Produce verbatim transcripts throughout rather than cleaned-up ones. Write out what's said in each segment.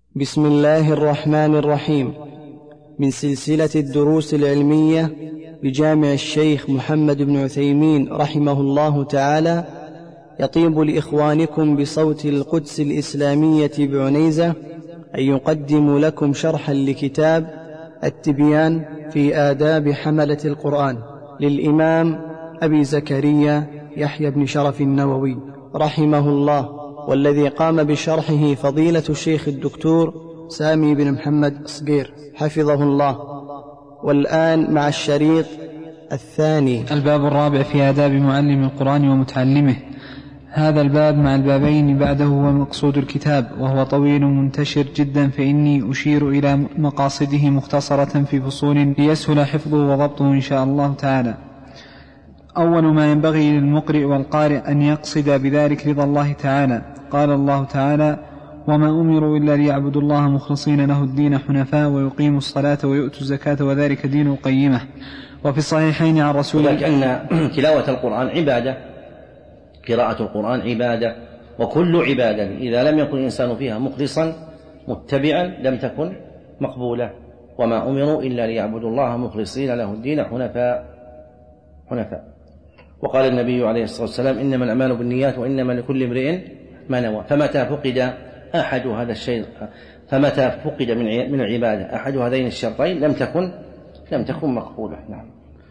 بسم الله الرحمن الرحيم. من سلسلة الدروس العلمية بجامع الشيخ محمد بن عثيمين رحمه الله تعالى، يطيب لإخوانكم بصوت القدس الإسلامية بعنيزة أن يقدم لكم شرحا لكتاب التبيان في آداب حملة القرآن للإمام أبي زكريا يحيى بن شرف النووي رحمه الله، والذي قام بشرحه فضيلة الشيخ الدكتور سامي بن محمد صقير حفظه الله. والآن مع الشريط الثاني. الباب الرابع في آداب معلم القرآن ومتعلمه. هذا الباب مع البابين بعده هو مقصود الكتاب، وهو طويل منتشر جدا، فإني أشير إلى مقاصده مختصرة في فصول ليسهل حفظه وضبطه إن شاء الله تعالى. أول ما ينبغي للمقرئ والقارئ أن يقصد بذلك رضا الله تعالى. قال الله تعالى: وما أمروا إلا ليعبدوا الله مخلصين له الدين حنفاء ويقيموا الصلاة ويؤتوا الزكاة وذلك دين القيمة. وفي الصحيحين عن رسول الله أن تلاوة القرآن عبادة، قراءة القرآن عبادة، وكل عبادة إذا لم يكن الإنسان فيها مخلصا متبعا لم تكن مقبولة. وما أمروا إلا ليعبدوا الله مخلصين له الدين حنفاء حنفاء وقال النبي عليه الصلاة والسلام: إنما الأعمال بالنيات وإنما لكل امرئ ما نوى. فمتى فقد أحد هذا الشيء فمتى فقد من العبادة أحد هذين الشرطين لم تكن لم تكن مقبولة. نعم.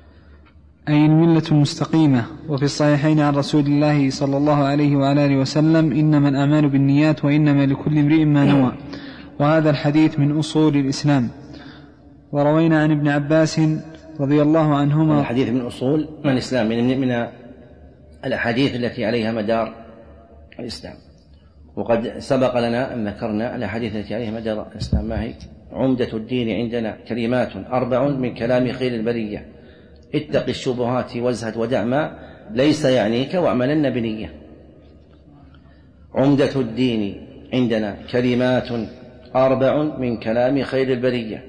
أي الملة المستقيمة. وفي الصحيحين عن رسول الله صلى الله عليه وعلى آله وسلم: إنما الأعمال بالنيات وإنما لكل امرئ ما نوى. وهذا الحديث من أصول الإسلام. وروينا عن ابن عباس رضي الله عنهما الحديث من أصول من الإسلام، من, من الأحاديث التي عليها مدار الإسلام. وقد سبق لنا أن ذكرنا الأحاديث التي عليها مدار الإسلام. ما هي؟ عمدة الدين عندنا كلمات أربع من كلام خير البرية: اتق الشبهات وازهد ودع ما ليس يعنيك واعملن بنية. عمدة الدين عندنا كلمات أربع من كلام خير البرية: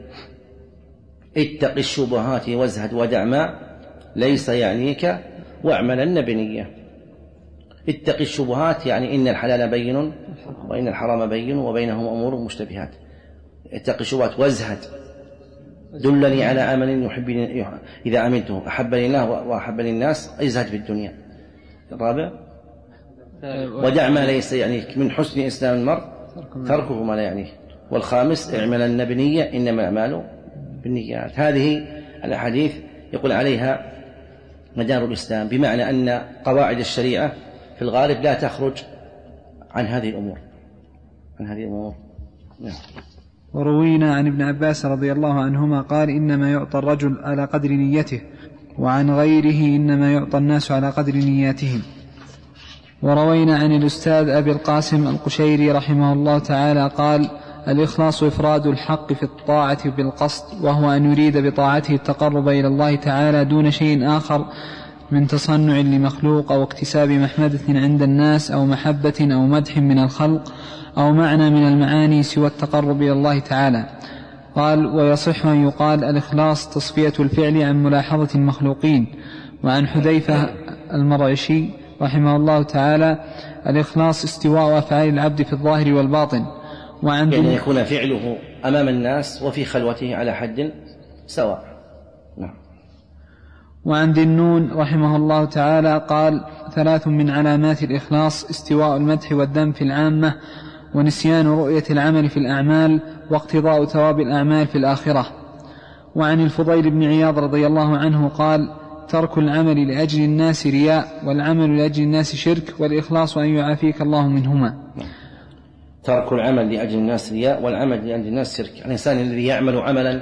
اتق الشبهات وازهد ودع ما ليس يعنيك واعملن بنية. اتق الشبهات يعني إن الحلال بين وإن الحرام بين وبينهم أمور مشتبهات. اتق الشبهات وازهد دلني على عمل يحبني إذا عملته أحبني الله وأحبني الناس، ازهد في الدنيا. الرابع ودع ما ليس يعنيك، من حسن إسلام المرء تركه ما لا يعنيه. والخامس اعملن بنية إنما الأعمال بالنيات. هذه الأحاديث يقول عليها مدار الإسلام، بمعنى أن قواعد الشريعة في الغالب لا تخرج عن هذه الأمور عن هذه الأمور. نعم. وروينا عن ابن عباس رضي الله عنهما قال: إنما يعطى الرجل على قدر نيته، وعن غيره إنما يعطى الناس على قدر نياتهم. وروينا عن الأستاذ أبي القاسم القشيري رحمه الله تعالى قال: الإخلاص إفراد الحق في الطاعة بالقصد، وهو أن يريد بطاعته التقرب إلى الله تعالى دون شيء آخر من تصنع لمخلوق أو اكتساب محمدة عند الناس أو محبة أو مدح من الخلق أو معنى من المعاني سوى التقرب إلى الله تعالى. قال: ويصح أن يقال الإخلاص تصفية الفعل عن ملاحظة المخلوقين. وعن حذيفة المرعشي رحمه الله تعالى: الإخلاص استواء أفعال العبد في الظاهر والباطن، وعن يعني يكون فعله أمام الناس وفي خلوته على حد سواء. نعم. وعن ذي النون رحمه الله تعالى قال: ثلاث من علامات الإخلاص: استواء المدح والذم في العامة، ونسيان رؤية العمل في الأعمال، واقتضاء ثواب الأعمال في الآخرة. وعن الفضيل بن عياض رضي الله عنه قال: ترك العمل لأجل الناس رياء، والعمل لأجل الناس شرك، والإخلاص أن يعافيك الله منهما. ترك العمل لأجل الناس رياء، والعمل لأجل الناس شرك. الإنسان الذي يعمل عملا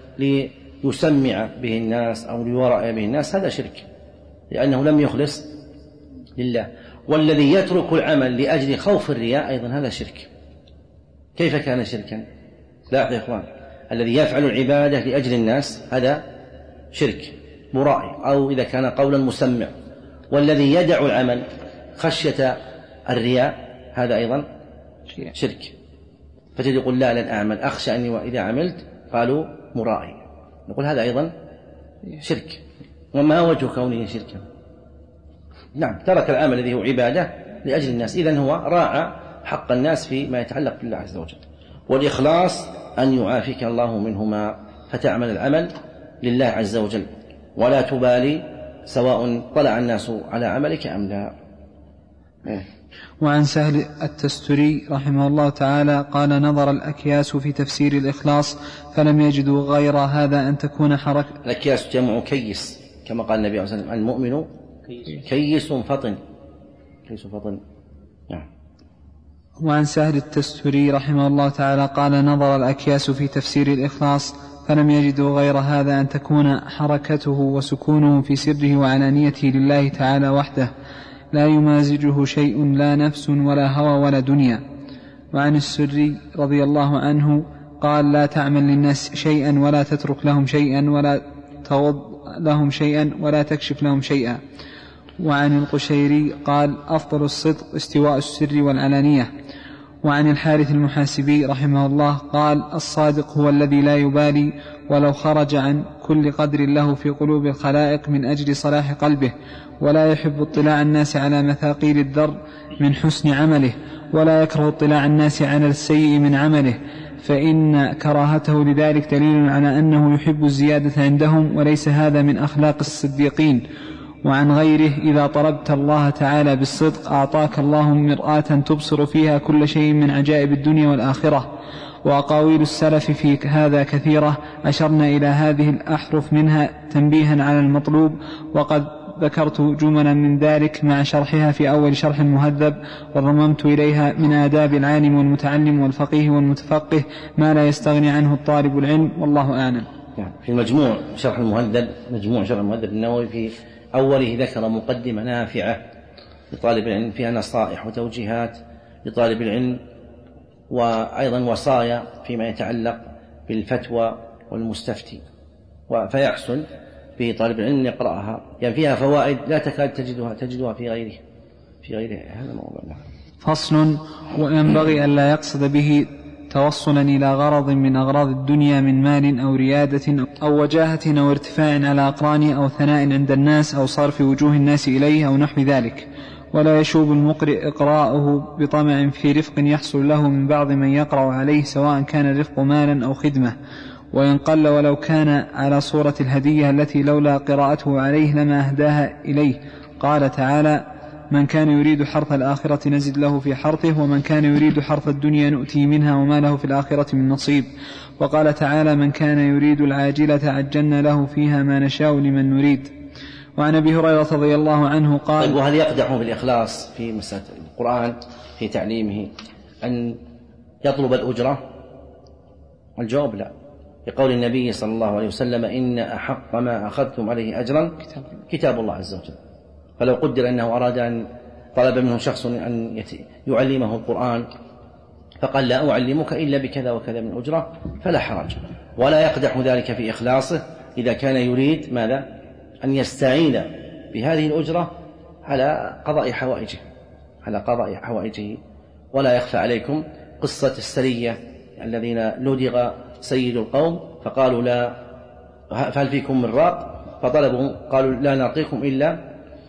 ليسمع به الناس أو ليرأي به الناس هذا شرك، لأنه لم يخلص لله. والذي يترك العمل لأجل خوف الرياء أيضا هذا شرك. كيف كان شركا؟ لا يا إخوان، الذي يفعل العبادة لأجل الناس هذا شرك مرائي، أو إذا كان قولا مسمع. والذي يدع العمل خشية الرياء هذا أيضا شرك. فتجد يقول: لا لن أعمل أخشى أني إذا عملت قالوا مرائي. نقول هذا أيضا شرك. وما وجه كونه شركا؟ نعم، ترك العمل الذي هو عبادة لأجل الناس، إذن هو راعى حق الناس فيما يتعلق بالله عز وجل. والإخلاص أن يعافيك الله منهما فتعمل العمل لله عز وجل ولا تبالي سواء طلع الناس على عملك أم لا. وعن سهل التستري رحمه الله تعالى قال نظر الأكياس في تفسير الإخلاص فلم يجدوا غير هذا أن تكون حركة. الأكياس جمع كيس كما قال النبي عليه الصلاة والسلام المؤمن كيس فطن كيس فطن. نعم. وعن سهل التستري رحمه الله تعالى قال نظر الأكياس في تفسير الإخلاص فلم يجدوا غير هذا أن تكون حركته وسكونه في سره وعلانيته لله تعالى وحده لا يمازجه شيء لا نفس ولا هوى ولا دنيا. وعن السري رضي الله عنه قال لا تعمل للناس شيئا ولا تترك لهم شيئا ولا تغض لهم شيئا ولا تكشف لهم شيئا. وعن القشيري قال أفضل الصدق استواء السر والعلانية. وعن الحارث المحاسبي رحمه الله قال الصادق هو الذي لا يبالي ولو خرج عن كل قدر له في قلوب الخلائق من أجل صلاح قلبه ولا يحب اطلاع الناس على مثاقيل الذر من حسن عمله ولا يكره اطلاع الناس على السيء من عمله فإن كراهته لذلك دليل على أنه يحب الزيادة عندهم وليس هذا من أخلاق الصديقين. وعن غيره إذا طلبت الله تعالى بالصدق أعطاك الله مرآة تبصر فيها كل شيء من عجائب الدنيا والآخرة. وأقاويل السلف في هذا كثيرة أشرنا إلى هذه الأحرف منها تنبيها على المطلوب وقد ذكرت جملا من ذلك مع شرحها في أول شرح المهذب وضممت إليها من آداب العالم والمتعلم والفقيه والمتفقه ما لا يستغني عنه الطالب العلم والله أعلم. في المجموع شرح المهذب مجموع شرح المهذب النووي في أوله ذكر مقدمة نافعة لطالب العلم فيها نصائح وتوجيهات لطالب العلم وأيضا وصايا فيما يتعلق بالفتوى والمستفتي فيحسن في طالب العلم يقرأها يعني فيها فوائد لا تكاد تجدها تجدها في غيره في غيره هذا الموضوع. فصل. وينبغي أن لا يقصد به توصلا إلى غرض من أغراض الدنيا من مال أو ريادة أو وجاهة أو ارتفاع على أقران أو ثناء عند الناس أو صرف وجوه الناس إليه أو نحو ذلك. ولا يشوب المقرئ إقراءه بطمع في رفق يحصل له من بعض من يقرأ عليه سواء كان الرفق مالا أو خدمة وإن قل ولو كان على صورة الهدية التي لولا قراءته عليه لما أهداها إليه. قال تعالى من كان يريد حرث الآخرة نزد له في حرثه ومن كان يريد حرث الدنيا نؤتي منها وما له في الآخرة من نصيب. وقال تعالى من كان يريد العاجلة عجلنا له فيها ما نشاء لمن نريد. وعن أبي هريرة رضي الله عنه قال طيب وهل يقدح بالإخلاص في مسألة القرآن في تعليمه أن يطلب الأجرة؟ الجواب لا، لقول النبي صلى الله عليه وسلم إن أحق ما أخذتم عليه أجرا كتاب الله عز وجل. فلو قدر أنه أراد أن طلب منه شخص أن يعلمه القرآن فقال لا أعلمك إلا بكذا وكذا من أجرة فلا حرج، ولا يقدح ذلك في إخلاصه إذا كان يريد ماذا؟ أن يستعين بهذه الأجرة على قضاء حوائجه على قضاء حوائجه. ولا يخفى عليكم قصة السرية الذين لدغ سيد القوم فقالوا لا فهل فيكم من راق فطلبوا قالوا لا نعطيكم إلا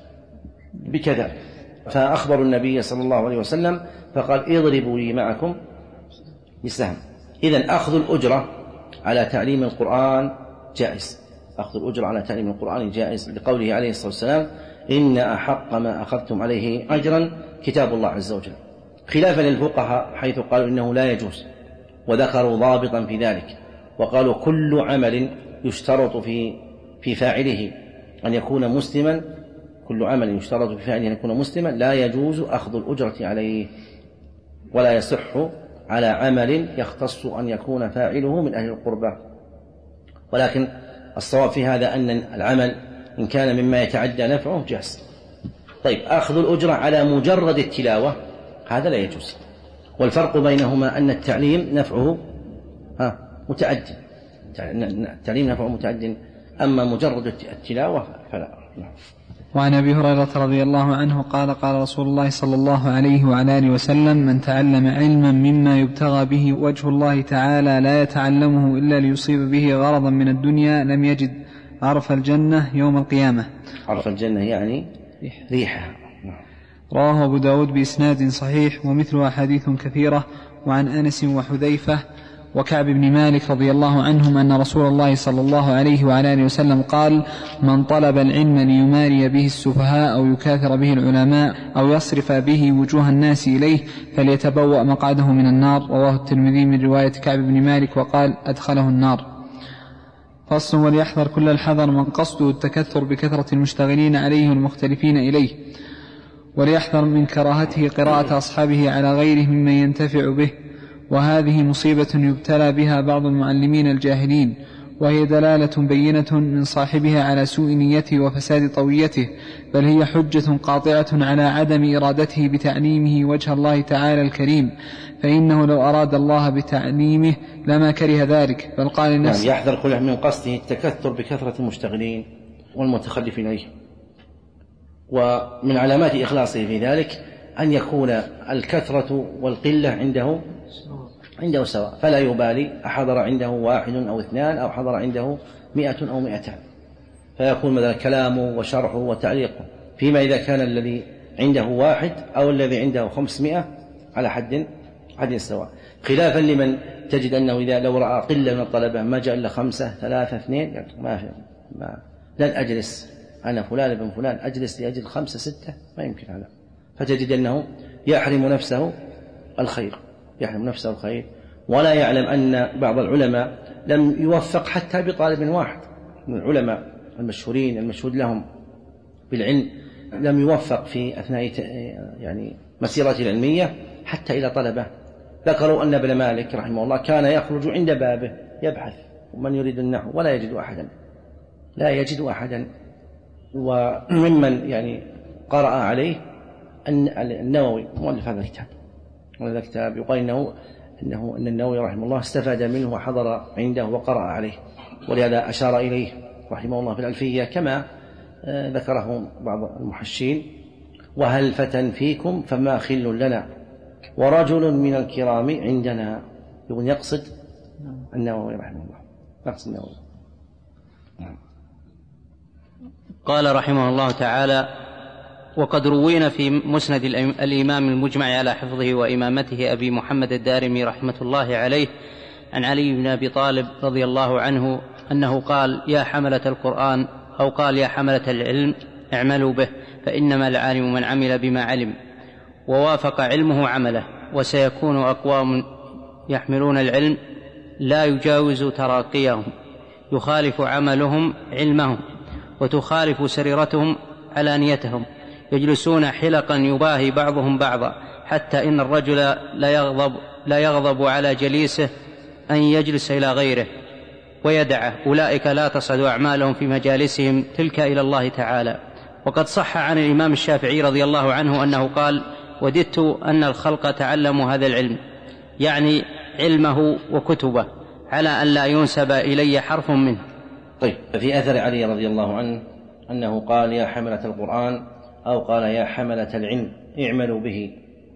بكذا فأخبروا النبي صلى الله عليه وسلم فقال اضربوا لي معكم بسهم. إذن أخذ الأجرة على تعليم القرآن جائز، أخذ الأجرة على تعليم القرآن جائز لقوله عليه الصلاة والسلام إن أحق ما أخذتم عليه أجرا كتاب الله عز وجل، خلافا للفقهاء حيث قالوا إنه لا يجوز وذكروا ضابطا في ذلك وقالوا كل عمل يشترط في في فاعله أن يكون مسلما كل عمل يشترط في فاعله أن يكون مسلما لا يجوز أخذ الأجرة عليه ولا يصح على عمل يختص أن يكون فاعله من أهل القربى. ولكن الصواب في هذا أن العمل إن كان مما يتعدى نفعه جاز. طيب أخذ الأجرة على مجرد التلاوة هذا لا يجوز، والفرق بينهما أن التعليم نفعه ها متعد التعليم نفعه متعد أما مجرد التلاوة فلا. وعن أبي هريرة رضي الله عنه قال قال رسول الله صلى الله عليه وعلى آله وسلم من تعلم علما مما يبتغى به وجه الله تعالى لا يتعلمه إلا ليصيب به غرضا من الدنيا لم يجد عرف الجنة يوم القيامة. عرف الجنة يعني ريحها. رواه أبو داود بإسناد صحيح ومثل أحاديث كثيرة وعن أنس وحذيفة وكعب بن مالك رضي الله عنهم أن رسول الله صلى الله عليه وعلى آله وسلم قال: من طلب العلم ليماري به السفهاء أو يكاثر به العلماء أو يصرف به وجوه الناس إليه فليتبوأ مقعده من النار. رواه الترمذي من رواية كعب بن مالك وقال: أدخله النار. فصل: وليحذر كل الحذر من قصده التكثر بكثرة المشتغلين عليه والمختلفين إليه، وليحذر من كراهته قراءة أصحابه على غيره ممن ينتفع به، وهذه مصيبة يبتلى بها بعض المعلمين الجاهلين، وهي دلالة بينة من صاحبها على سوء نيته وفساد طويته، بل هي حجة قاطعة على عدم إرادته بتعليمه وجه الله تعالى الكريم، فإنه لو أراد الله بتعليمه لما كره ذلك، بل قال الناس يعني يحذر كل من قصده التكثر بكثرة المشتغلين والمتخلفين إليه. ومن علامات إخلاصه في ذلك أن يكون الكثرة والقلة عنده عنده سواء، فلا يبالي أحضر عنده واحد أو اثنان أو حضر عنده مئة أو مئتان، فيكون مثلا كلامه وشرحه وتعليقه، فيما إذا كان الذي عنده واحد أو الذي عنده خمسمائة على حد حد سواء، خلافا لمن تجد أنه إذا لو رأى قلة من الطلبة ما جاء إلا خمسة ثلاثة اثنين ما في ما لن أجلس أنا فلان ابن فلان أجلس لأجل خمسة ستة، ما يمكن هذا، فتجد أنه يحرم نفسه الخير يحرم نفسه الخير ولا يعلم أن بعض العلماء لم يوفق حتى بطالب واحد من العلماء المشهورين المشهود لهم بالعلم، لم يوفق في أثناء يعني مسيرته العلمية حتى إلى طلبة. ذكروا أن ابن مالك رحمه الله كان يخرج عند بابه يبحث ومن يريد النحو ولا يجد أحدا لا يجد أحدا وممن يعني قرأ عليه أن النووي مؤلف هذا الكتاب هذا الكتاب يقال إنه إنه أن النووي رحمه الله استفاد منه وحضر عنده وقرأ عليه، ولهذا أشار إليه رحمه الله في الألفية كما ذكره بعض المحشين: وهل فتى فيكم فما خل لنا ورجل من الكرام عندنا. يقول يقصد النووي رحمه الله يقصد النووي. قال رحمه الله تعالى: وقد روينا في مسند الإمام المجمع على حفظه وإمامته أبي محمد الدارمي رحمة الله عليه عن علي بن أبي طالب رضي الله عنه أنه قال: يا حملة القرآن، أو قال: يا حملة العلم اعملوا به، فإنما العالم من عمل بما علم ووافق علمه عمله، وسيكون أقوام يحملون العلم لا يجاوز تراقيهم، يخالف عملهم علمهم، وتخالف سريرتهم علانيتهم، يجلسون حلقا يباهي بعضهم بعضا، حتى إن الرجل لا يغضب, لا يغضب على جليسه أن يجلس إلى غيره ويدعه، أولئك لا تصعد أعمالهم في مجالسهم تلك إلى الله تعالى. وقد صح عن الإمام الشافعي رضي الله عنه أنه قال: وددت أن الخلق تعلموا هذا العلم، يعني علمه وكتبه، على أن لا ينسب إلي حرف منه. طيب، في أثر علي رضي الله عنه أنه قال: يا حملة القرآن، أو قال: يا حملة العلم اعملوا به،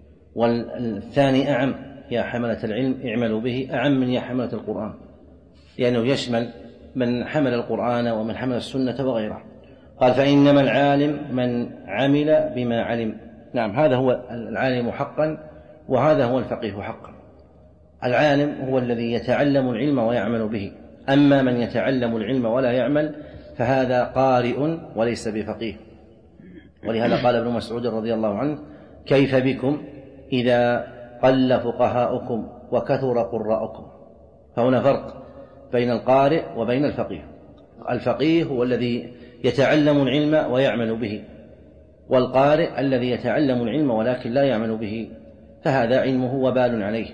والثاني أعم: يا حملة العلم اعملوا به، أعم من يا حملة القرآن، لأنه يشمل من حمل القرآن ومن حمل السنة وغيره. قال: فإنما العالم من عمل بما علم. نعم، هذا هو العالم حقا، وهذا هو الفقيه حقا. العالم هو الذي يتعلم العلم ويعمل به، أما من يتعلم العلم ولا يعمل فهذا قارئ وليس بفقيه. ولهذا قال ابن مسعود رضي الله عنه: كيف بكم إذا قل فقهاؤكم وكثر قراءكم. فهنا فرق بين القارئ وبين الفقيه. الفقيه هو الذي يتعلم العلم ويعمل به، والقارئ الذي يتعلم العلم ولكن لا يعمل به، فهذا علمه وبال عليه.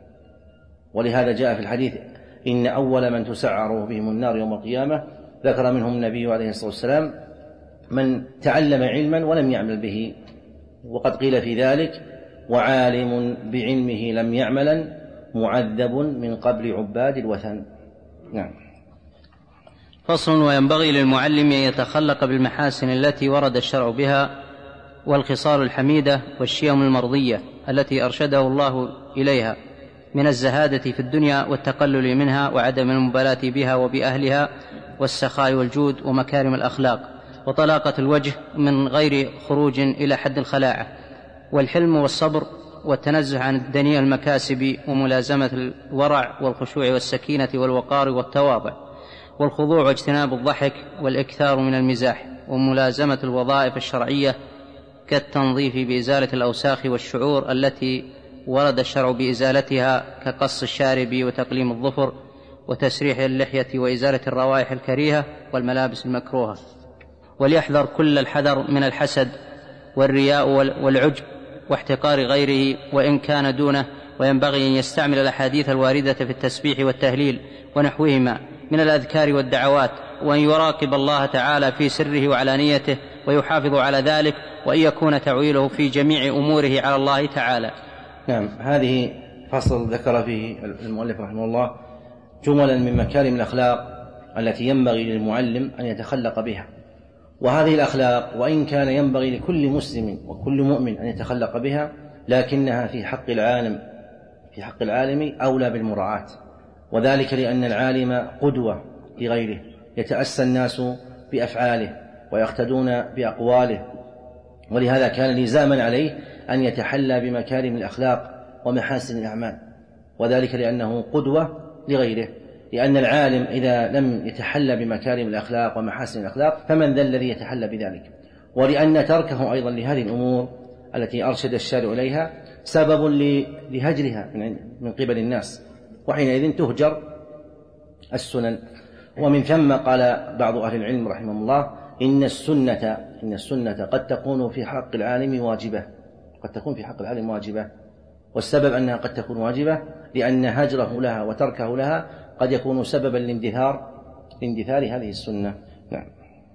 ولهذا جاء في الحديث: إن أول من تسعر بهم النار يوم القيامة، ذكر منهم النبي عليه الصلاة والسلام من تعلم علما ولم يعمل به. وقد قيل في ذلك: وعالم بعلمه لم يعملا معذب من قبل عباد الوثن. نعم. فصل: وينبغي للمعلم أن يتخلق بالمحاسن التي ورد الشرع بها، والخصال الحميدة والشيم المرضية التي أرشده الله إليها، من الزهادة في الدنيا والتقلل منها وعدم المبالاة بها وبأهلها، والسخاء والجود ومكارم الأخلاق، وطلاقة الوجه من غير خروج إلى حد الخلاعة، والحلم والصبر والتنزه عن الدنيء المكاسب وملازمة الورع والخشوع والسكينة والوقار والتواضع والخضوع واجتناب الضحك والإكثار من المزاح وملازمة الوظائف الشرعية كالتنظيف بإزالة الأوساخ والشعور التي ورد الشرع بإزالتها كقص الشارب وتقليم الظفر وتسريح اللحية وإزالة الروائح الكريهة والملابس المكروهة. وليحذر كل الحذر من الحسد والرياء والعجب واحتقار غيره وإن كان دونه، وينبغي أن يستعمل الأحاديث الواردة في التسبيح والتهليل ونحوهما من الأذكار والدعوات، وأن يراقب الله تعالى في سره وعلانيته ويحافظ على ذلك، وأن يكون تعويله في جميع أموره على الله تعالى. نعم، هذه فصل ذكر فيه المؤلف رحمه الله جملا من مكارم الأخلاق التي ينبغي للمعلم أن يتخلق بها. وهذه الأخلاق وإن كان ينبغي لكل مسلم وكل مؤمن أن يتخلق بها، لكنها في حق العالم في حق العالم أولى بالمراعاة، وذلك لأن العالم قدوة لغيره، يتأسى الناس بأفعاله ويقتدون بأقواله، ولهذا كان لزاما عليه أن يتحلى بمكارم الأخلاق ومحاسن الأعمال، وذلك لأنه قدوة لغيره. لأن العالم إذا لم يتحلى بمكارم الأخلاق ومحاسن الأخلاق فمن ذا الذي يتحلى بذلك؟ ولأن تركه أيضا لهذه الأمور التي أرشد الشارع إليها سبب لهجرها من قبل الناس، وحينئذ تهجر السنن. ومن ثم قال بعض أهل العلم رحمه الله إن السنة إن السنة قد تكون في حق العالم واجبة قد تكون في حق العالم واجبة والسبب أنها قد تكون واجبة لأن هجره لها وتركه لها قد يكون سببا لاندثار لاندثار هذه السنة. نعم.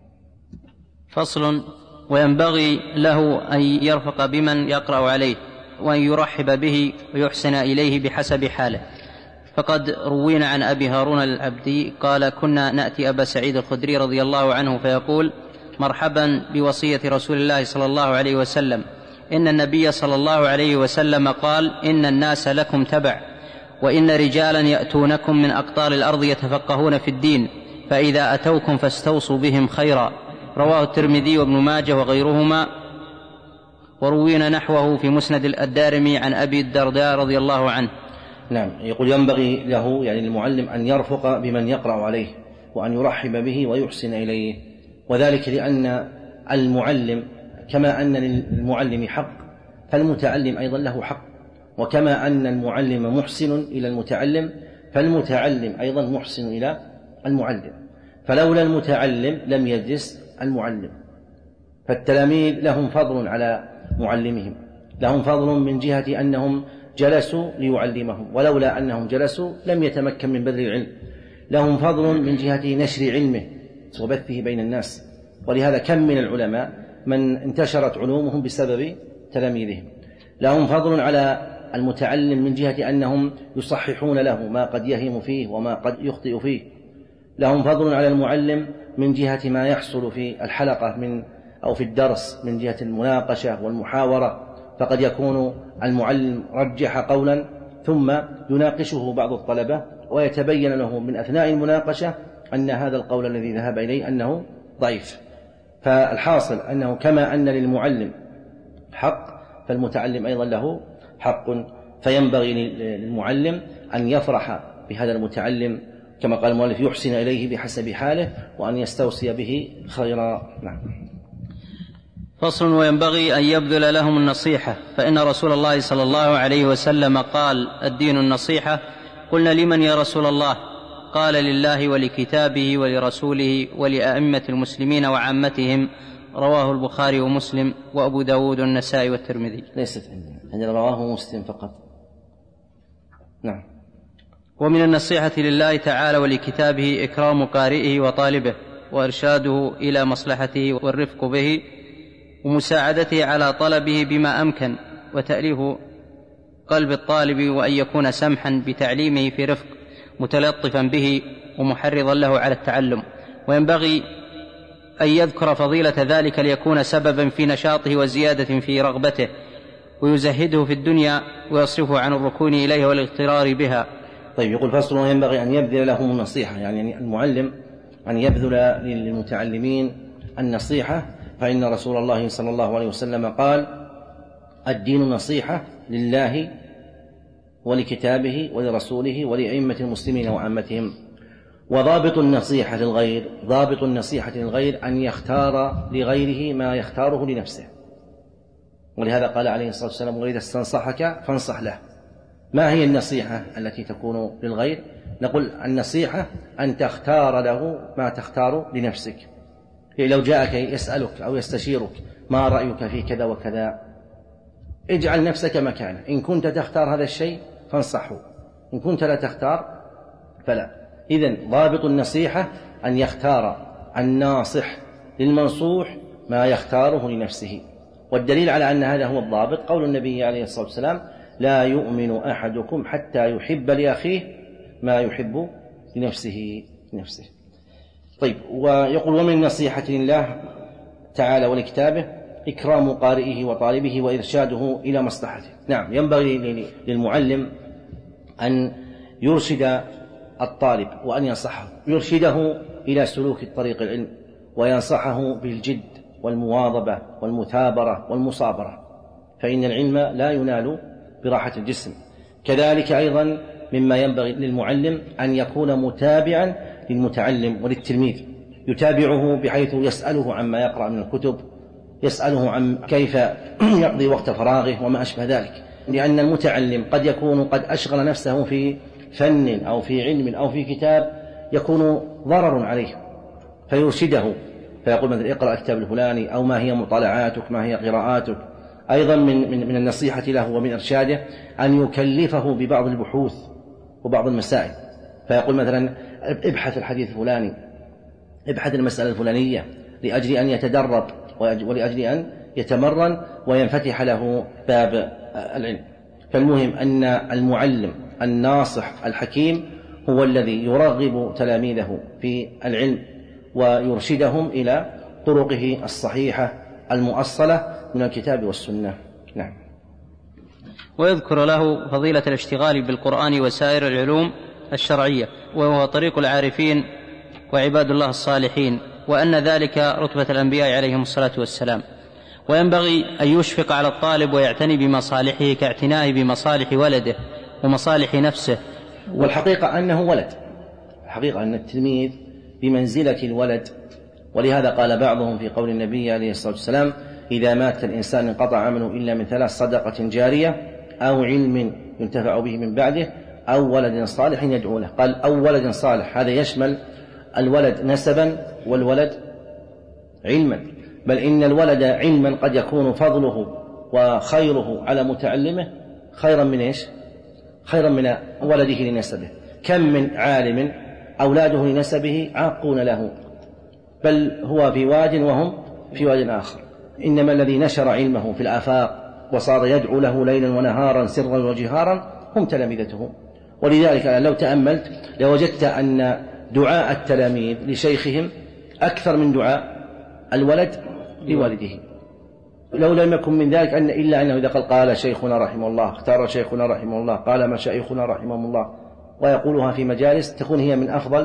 فصل. وينبغي له أن يرفق بمن يقرأ عليه وأن يرحب به ويحسن إليه بحسب حاله. فقد روينا عن أبي هارون العبدي قال كنا نأتي أبا سعيد الخدري رضي الله عنه فيقول مرحبا بوصية رسول الله صلى الله عليه وسلم، إن النبي صلى الله عليه وسلم قال إن الناس لكم تبع، وإن رجالا يأتونكم من أقطار الأرض يتفقهون في الدين، فإذا أتوكم فاستوصوا بهم خيرا. رواه الترمذي وابن ماجه وغيرهما. وروينا نحوه في مسند الدارمي عن أبي الدرداء رضي الله عنه. نعم. يقول ينبغي له يعني المعلم أن يرفق بمن يقرأ عليه وأن يرحب به ويحسن إليه، وذلك لأن المعلم كما أن للمعلم حق فالمتعلم أيضا له حق، وكما أن المعلم محسن إلى المتعلم فالمتعلم أيضا محسن إلى المعلم، فلولا المتعلم لم يجلس المعلم. فالتلاميذ لهم فضل على معلمهم، لهم فضل من جهة أنهم جلسوا ليعلمهم، ولولا أنهم جلسوا لم يتمكن من بذل العلم. لهم فضل من جهة نشر علمه وبثه بين الناس، ولهذا كم من العلماء من انتشرت علومهم بسبب تلاميذهم. لهم فضل على المتعلم من جهة أنهم يصححون له ما قد يهم فيه وما قد يخطئ فيه. لهم فضل على المعلم من جهة ما يحصل في الحلقة من أو في الدرس من جهة المناقشة والمحاورة، فقد يكون المعلم رجح قولا ثم يناقشه بعض الطلبة ويتبين له من أثناء المناقشة أن هذا القول الذي ذهب إليه أنه ضعيف. فالحاصل أنه كما أن للمعلم حق فالمتعلم أيضا له حق، فينبغي للمعلم أن يفرح بهذا المتعلم كما قال المؤلف يحسن إليه بحسب حاله وأن يستوصي به خيرا. نعم. فصل. وينبغي أن يبذل لهم النصيحة، فإن رسول الله صلى الله عليه وسلم قال الدين النصيحة. قلنا لمن يا رسول الله؟ قال لله ولكتابه ولرسوله ولأئمة المسلمين وعامتهم. رواه البخاري ومسلم وأبو داود والنسائي والترمذي. ليست عندنا، عندنا رواه مسلم فقط. نعم. ومن النصيحة لله تعالى ولكتابه إكرام قارئه وطالبه وإرشاده إلى مصلحته والرفق به ومساعدته على طلبه بما أمكن وتأليف قلب الطالب، وأن يكون سمحا بتعليمه في رفق متلطفا به ومحرضا له على التعلم. وينبغي أن يذكر فضيلة ذلك ليكون سببا في نشاطه وزيادة في رغبته، ويزهده في الدنيا ويصرفه عن الركون إليها والاغترار بها. طيب. يقول فصل. ينبغي أن يبذل لهم النصيحة، يعني المعلم أن يبذل للمتعلمين النصيحة، فإن رسول الله صلى الله عليه وسلم قال الدين النصيحة لله ولكتابه ولرسوله ولأئمة المسلمين وعامتهم. وضابط النصيحة للغير ضابط النصيحة للغير أن يختار لغيره ما يختاره لنفسه، ولهذا قال عليه الصلاة والسلام: وإذا استنصحك فانصح له. ما هي النصيحة التي تكون للغير؟ نقول النصيحة أن تختار له ما تختار لنفسك. لو جاءك يسألك أو يستشيرك: ما رأيك في كذا وكذا؟ اجعل نفسك مكانه، إن كنت تختار هذا الشيء فانصحه، إن كنت لا تختار فلا. إذن ضابط النصيحة أن يختار الناصح للمنصوح ما يختاره لنفسه. والدليل على أن هذا هو الضابط قول النبي عليه الصلاة والسلام: لا يؤمن أحدكم حتى يحب لأخيه ما يحب لنفسه نفسه. طيب، ويقول: ومن النصيحة لله تعالى ولكتابه إكرام قارئه وطالبه وإرشاده إلى مصلحته. نعم، ينبغي للمعلم أن يرشد الطالب وأن ينصحه، يرشده إلى سلوك الطريق العلم، وينصحه بالجد والمواظبة والمثابرة والمصابرة، فإن العلم لا ينال براحة الجسم. كذلك أيضا مما ينبغي للمعلم أن يكون متابعا للمتعلم وللتلميذ، يتابعه بحيث يسأله عما يقرأ من الكتب، يسأله عن كيف يقضي وقت فراغه وما أشبه ذلك، لأن المتعلم قد يكون قد أشغل نفسه في فن أو في علم أو في كتاب يكون ضرر عليه، فيرشده فيقول مثلا: اقرأ الكتاب الفلاني، أو ما هي مطالعاتك، ما هي قراءاتك. أيضا من, من, من النصيحة له ومن إرشاده أن يكلفه ببعض البحوث وبعض المسائل، فيقول مثلا: ابحث الحديث الفلاني، ابحث المسألة الفلانية، لأجل أن يتدرب ولأجل أن يتمرن وينفتح له باب العلم. فالمهم أن المعلم الناصح الحكيم هو الذي يرغب تلاميذه في العلم ويرشدهم إلى طرقه الصحيحة المؤصلة من الكتاب والسنة. نعم. ويذكر له فضيلة الاشتغال بالقرآن وسائر العلوم الشرعية، وهو طريق العارفين وعباد الله الصالحين، وأن ذلك رتبة الأنبياء عليهم الصلاة والسلام. وينبغي أن يشفق على الطالب ويعتني بمصالحه كاعتنائه بمصالح ولده ومصالح نفسه. والحقيقة أنه ولد، الحقيقة أن التلميذ بمنزلة الولد، ولهذا قال بعضهم في قول النبي عليه الصلاة والسلام: إذا مات الإنسان انقطع عمله إلا من ثلاث: صدقة جارية، أو علم ينتفع به من بعده، أو ولد صالح يدعو له. قال: أو ولد صالح، هذا يشمل الولد نسبا والولد علما، بل إن الولد علما قد يكون فضله وخيره على متعلمه خيرا من إيش؟ خيرا من ولده لنسبه. كم من عالم أولاده لنسبه عاقون له، بل هو في واد وهم في واد آخر. إنما الذي نشر علمه في الآفاق وصار يدعو له ليلا ونهارا سرا وجهارا هم تلامذته. ولذلك لو تأملت لوجدت أن دعاء التلاميذ لشيخهم أكثر من دعاء الولد لوالده. لو لم يكن من ذلك أن إلا أنه إذا قال قال شيخنا رحمه الله، اختار شيخنا رحمه الله، قال مشايخنا رحمهم الله، ويقولها في مجالس تكون هي من أفضل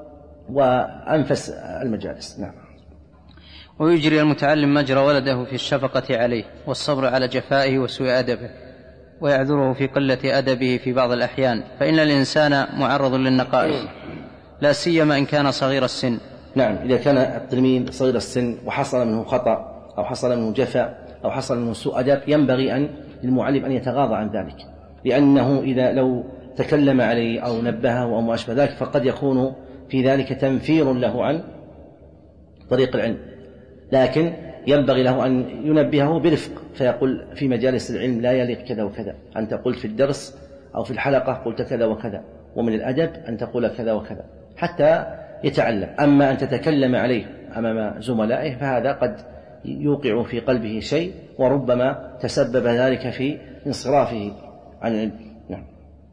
وأنفس المجالس. نعم. ويجري المتعلم مجرى ولده في الشفقة عليه والصبر على جفائه وسوء أدبه، ويعذره في قلة أدبه في بعض الأحيان، فإن الإنسان معرض للنقائص لا سيما إن كان صغير السن. نعم، إذا كان التلميذ صغير السن وحصل منه خطأ أو حصل منه جفاء أو حصل منه سوء أدب، ينبغي أن للمعلم أن يتغاضى عن ذلك، لأنه إذا لو تكلم عليه أو نبهه أو ما أشبه ذلك فقد يكون في ذلك تنفير له عن طريق العلم. لكن ينبغي له أن ينبهه برفق، فيقول في مجالس العلم لا يليق كذا وكذا، أنت قلت في الدرس أو في الحلقة قلت كذا وكذا، ومن الأدب أن تقول كذا وكذا حتى يتعلم. أما أن تتكلم عليه أمام زملائه فهذا قد يوقع في قلبه شيء، وربما تسبب ذلك في انصرافه عن العلم. نعم.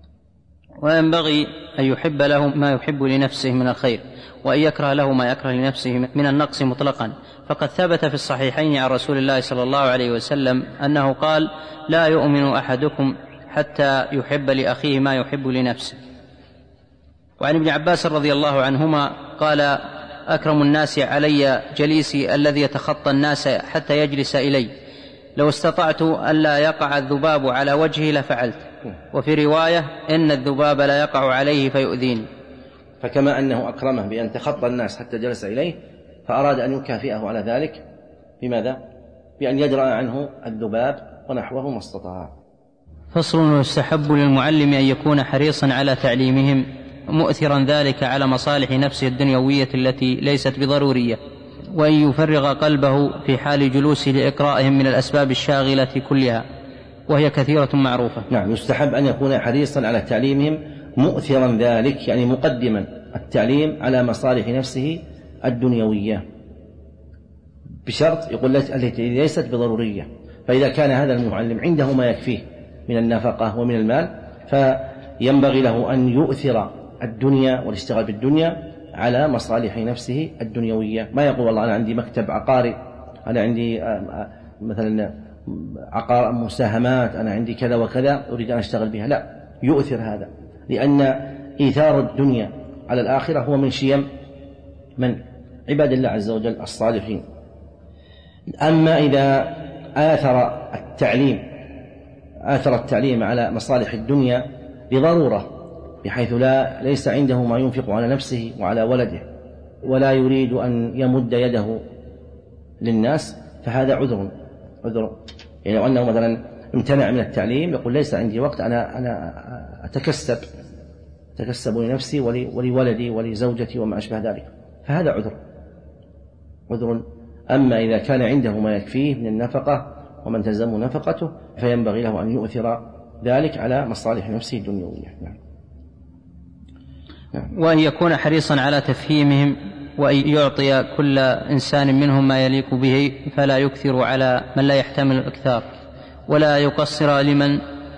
وينبغي أن يحب له ما يحب لنفسه من الخير، وأن يكره له ما يكره لنفسه من النقص مطلقا، فقد ثبت في الصحيحين عن رسول الله صلى الله عليه وسلم أنه قال: لا يؤمن أحدكم حتى يحب لأخيه ما يحب لنفسه. وعن ابن عباس رضي الله عنهما قال: أكرم الناس علي جليسي الذي يتخطى الناس حتى يجلس إلي، لو استطعت ألا يقع الذباب على وجهي لفعلت. وفي رواية إن الذباب لا يقع عليه فيؤذيني. فكما أنه أكرمه بأن تخطى الناس حتى جلس إليه، فأراد أن يكافئه على ذلك بماذا؟ بأن يدرأ عنه الذباب ونحوه ما استطاع. فصل. ويستحب للمعلم أن يكون حريصا على تعليمهم مؤثرا ذلك على مصالح نفسه الدنيوية التي ليست بضرورية، وأن يفرغ قلبه في حال جلوسه لإقرائهم من الأسباب الشاغلة كلها، وهي كثيرة معروفة. نعم، يستحب أن يكون حريصا على تعليمهم مؤثرا ذلك، يعني مقدما التعليم على مصالح نفسه الدنيوية، بشرط يقول التي ليست بضرورية. فإذا كان هذا المعلم عنده ما يكفيه من النفقة ومن المال، فينبغي له أن يؤثر الدنيا والاشتغال بالدنيا على مصالح نفسه الدنيوية. ما يقول والله أنا عندي مكتب عقاري، أنا عندي مثلا عقار مساهمات، أنا عندي كذا وكذا أريد أن أشتغل بها. لا، يؤثر هذا، لأن إيثار الدنيا على الآخرة هو من شيم من عباد الله عز وجل الصالحين. أما إذا آثر التعليم آثر التعليم على مصالح الدنيا بضرورة، بحيث لا ليس عنده ما ينفق على نفسه وعلى ولده، ولا يريد أن يمد يده للناس، فهذا عذر عذر يعني لو أنه مثلا امتنع من التعليم، يقول ليس عندي وقت، أنا أنا أتكسب أتكسب لنفسي ولولدي ولزوجتي وما أشبه ذلك، فهذا عذر عذر. أما إذا كان عنده ما يكفيه من النفقة ومن تلزمه نفقته، فينبغي له أن يؤثر ذلك على مصالح نفسه الدنيوية. نعم. نعم. وأن يكون حريصا على تفهيمهم، وأن يعطي كل إنسان منهم ما يليق به، فلا يكثر على من لا يحتمل الإكثار، ولا يقصر لمن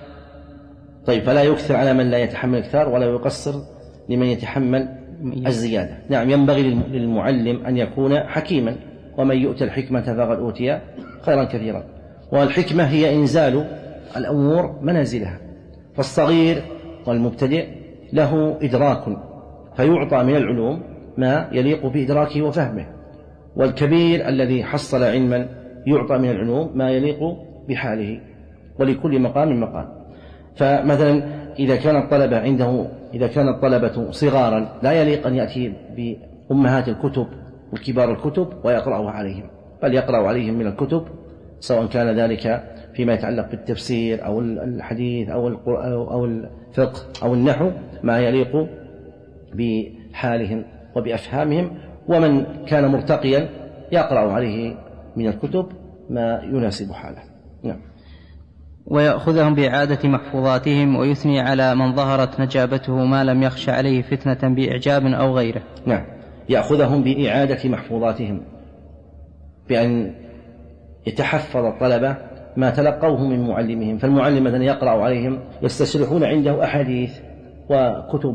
طيب فلا يكثر على من لا يتحمل الإكثار، ولا يقصر لمن يتحمل الزيادة. نعم، ينبغي للمعلم أن يكون حكيما، ومن يؤتى الحكمة فقد أوتي خيرا كثيرا. والحكمة هي إنزال الأمور منازلها، فالصغير والمبتدئ له إدراك فيعطى من العلوم ما يليق بإدراكه وفهمه، والكبير الذي حصل علما يعطى من العلوم ما يليق بحاله، ولكل مقام مقام. فمثلا إذا كان الطلبة عنده إذا كان الطلبة صغارا لا يليق أن يأتي بأمهات الكتب وكبار الكتب ويقرأها عليهم، بل يقرأ عليهم من الكتب، سواء كان ذلك فيما يتعلق بالتفسير أو الحديث أو أو الفقه أو النحو، ما يليق بحالهم وبأفهامهم. ومن كان مرتقيا يقرأ عليه من الكتب ما يناسب حاله. نعم. ويأخذهم بإعادة محفوظاتهم، ويثني على من ظهرت نجابته ما لم يخش عليه فتنة بإعجاب أو غيره. نعم، يأخذهم بإعادة محفوظاتهم، بأن يتحفظ الطلبة ما تلقوه من معلمهم. فالمعلم مثلا يقرأ عليهم، يستشرحون عنده أحاديث وكتب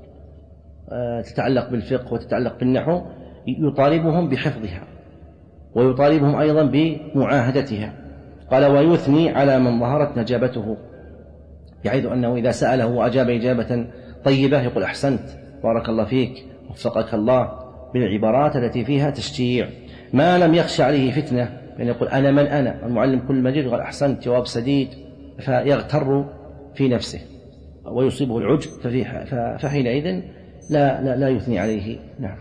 تتعلق بالفقه وتتعلق بالنحو، يطالبهم بحفظها ويطالبهم أيضا بمعاهدتها. قال ويثني على من ظهرت نجابته، بحيث أنه إذا سأله وأجاب إجابة طيبة يقول أحسنت، بارك الله فيك، وفقك الله، بالعبارات التي فيها تشجيع. ما لم يخش عليه فتنة، يعني يقول أنا من أنا، المعلم كل مجيد يقول أحسنت، جواب سديد، فيغتر في نفسه ويصيبه العجب، فحينئذ لا, لا, لا يثني عليه. نعم.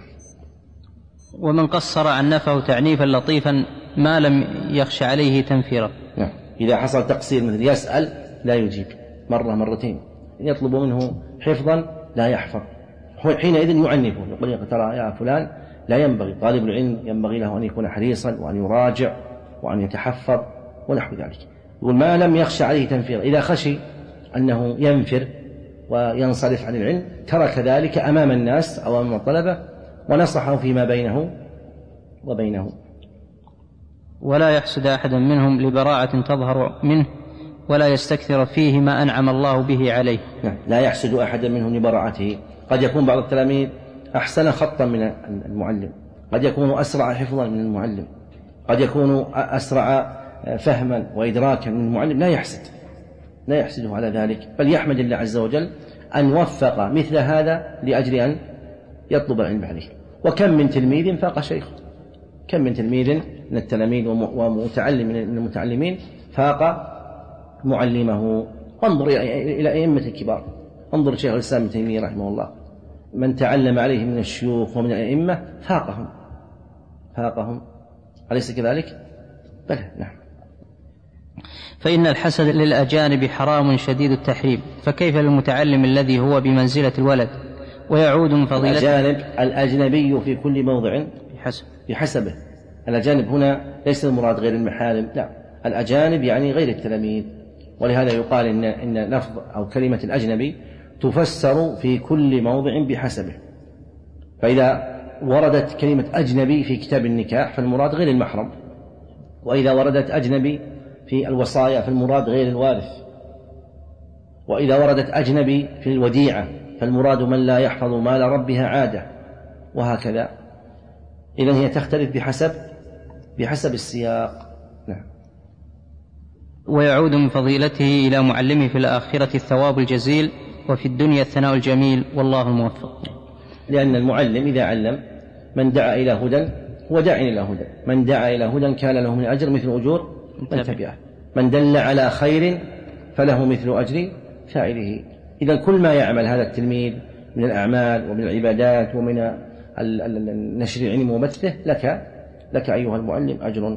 ومن قصر عنفه تعنيفا لطيفا ما لم يخش عليه تنفيرا. نعم. إذا حصل تقصير مثل يسأل لا يجيب مرة مرتين، يطلب منه حفظا لا يحفظ، حينئذ يعنفه، يقول ترى يا فلان لا ينبغي، طالب العلم ينبغي له أن يكون حريصا وأن يراجع وأن يتحفظ ونحو ذلك. يقول ما لم يخش عليه تنفيرا، إذا خشي أنه ينفر وينصرف عن العلم ترك ذلك أمام الناس أو أمام الطلبة ونصحه فيما بينه وبينه. ولا يحسد أحدا منهم لبراعة تظهر منه، ولا يستكثر فيه ما أنعم الله به عليه. لا يحسد أحدا منهم لبراعته. قد يكون بعض التلاميذ أحسن خطا من المعلم، قد يكون أسرع حفظا من المعلم، قد يكون أسرع فهما وإدراكا من المعلم، لا يحسد لا يحسده على ذلك، بل يحمد الله عز وجل أن وفق مثل هذا لأجل أن يطلب العلم عليه. وكم من تلميذ فاق شيخ، كم من تلميذ من التلاميذ ومتعلم من المتعلمين فاق معلمه. انظر إلى أئمة الكبار، انظر شيخ الإسلام ابن تيمية رحمه الله، من تعلم عليه من الشيوخ ومن الأئمة فاقهم فاقهم أليس كذلك؟ بلى. نعم. فإن الحسد للأجانب حرام شديد التحريم، فكيف للمتعلم الذي هو بمنزلة الولد ويعود من فضيلته؟ الأجانب الأجنبي في كل موضع بحسب بحسبه. الأجانب هنا ليس المراد غير المحارم، لا، الأجانب يعني غير التلاميذ، ولهذا يقال إن إن لفظ أو كلمة الأجنبي تفسر في كل موضع بحسبه. فإذا وردت كلمة أجنبي في كتاب النكاح فالمراد غير المحرم، وإذا وردت أجنبي في الوصايا فالمراد غير الوارث، وإذا وردت أجنبي في الوديعة فالمراد من لا يحفظ مال ربها عادة، وهكذا. إذن هي تختلف بحسب بحسب السياق. نعم. ويعود من فضيلته إلى معلمه في الآخرة الثواب الجزيل وفي الدنيا الثناء الجميل، والله الموفق. لأن المعلم إذا علم من دعا إلى هدى هو داع إلى هدى، من دعا إلى هدى كان له من أجر مثل أجور من تبعه، من دل على خير فله مثل أجر فاعله. إذا كل ما يعمل هذا التلميذ من الأعمال ومن العبادات ومن نشر العلم وبثه لك لك أيها المعلم أجر.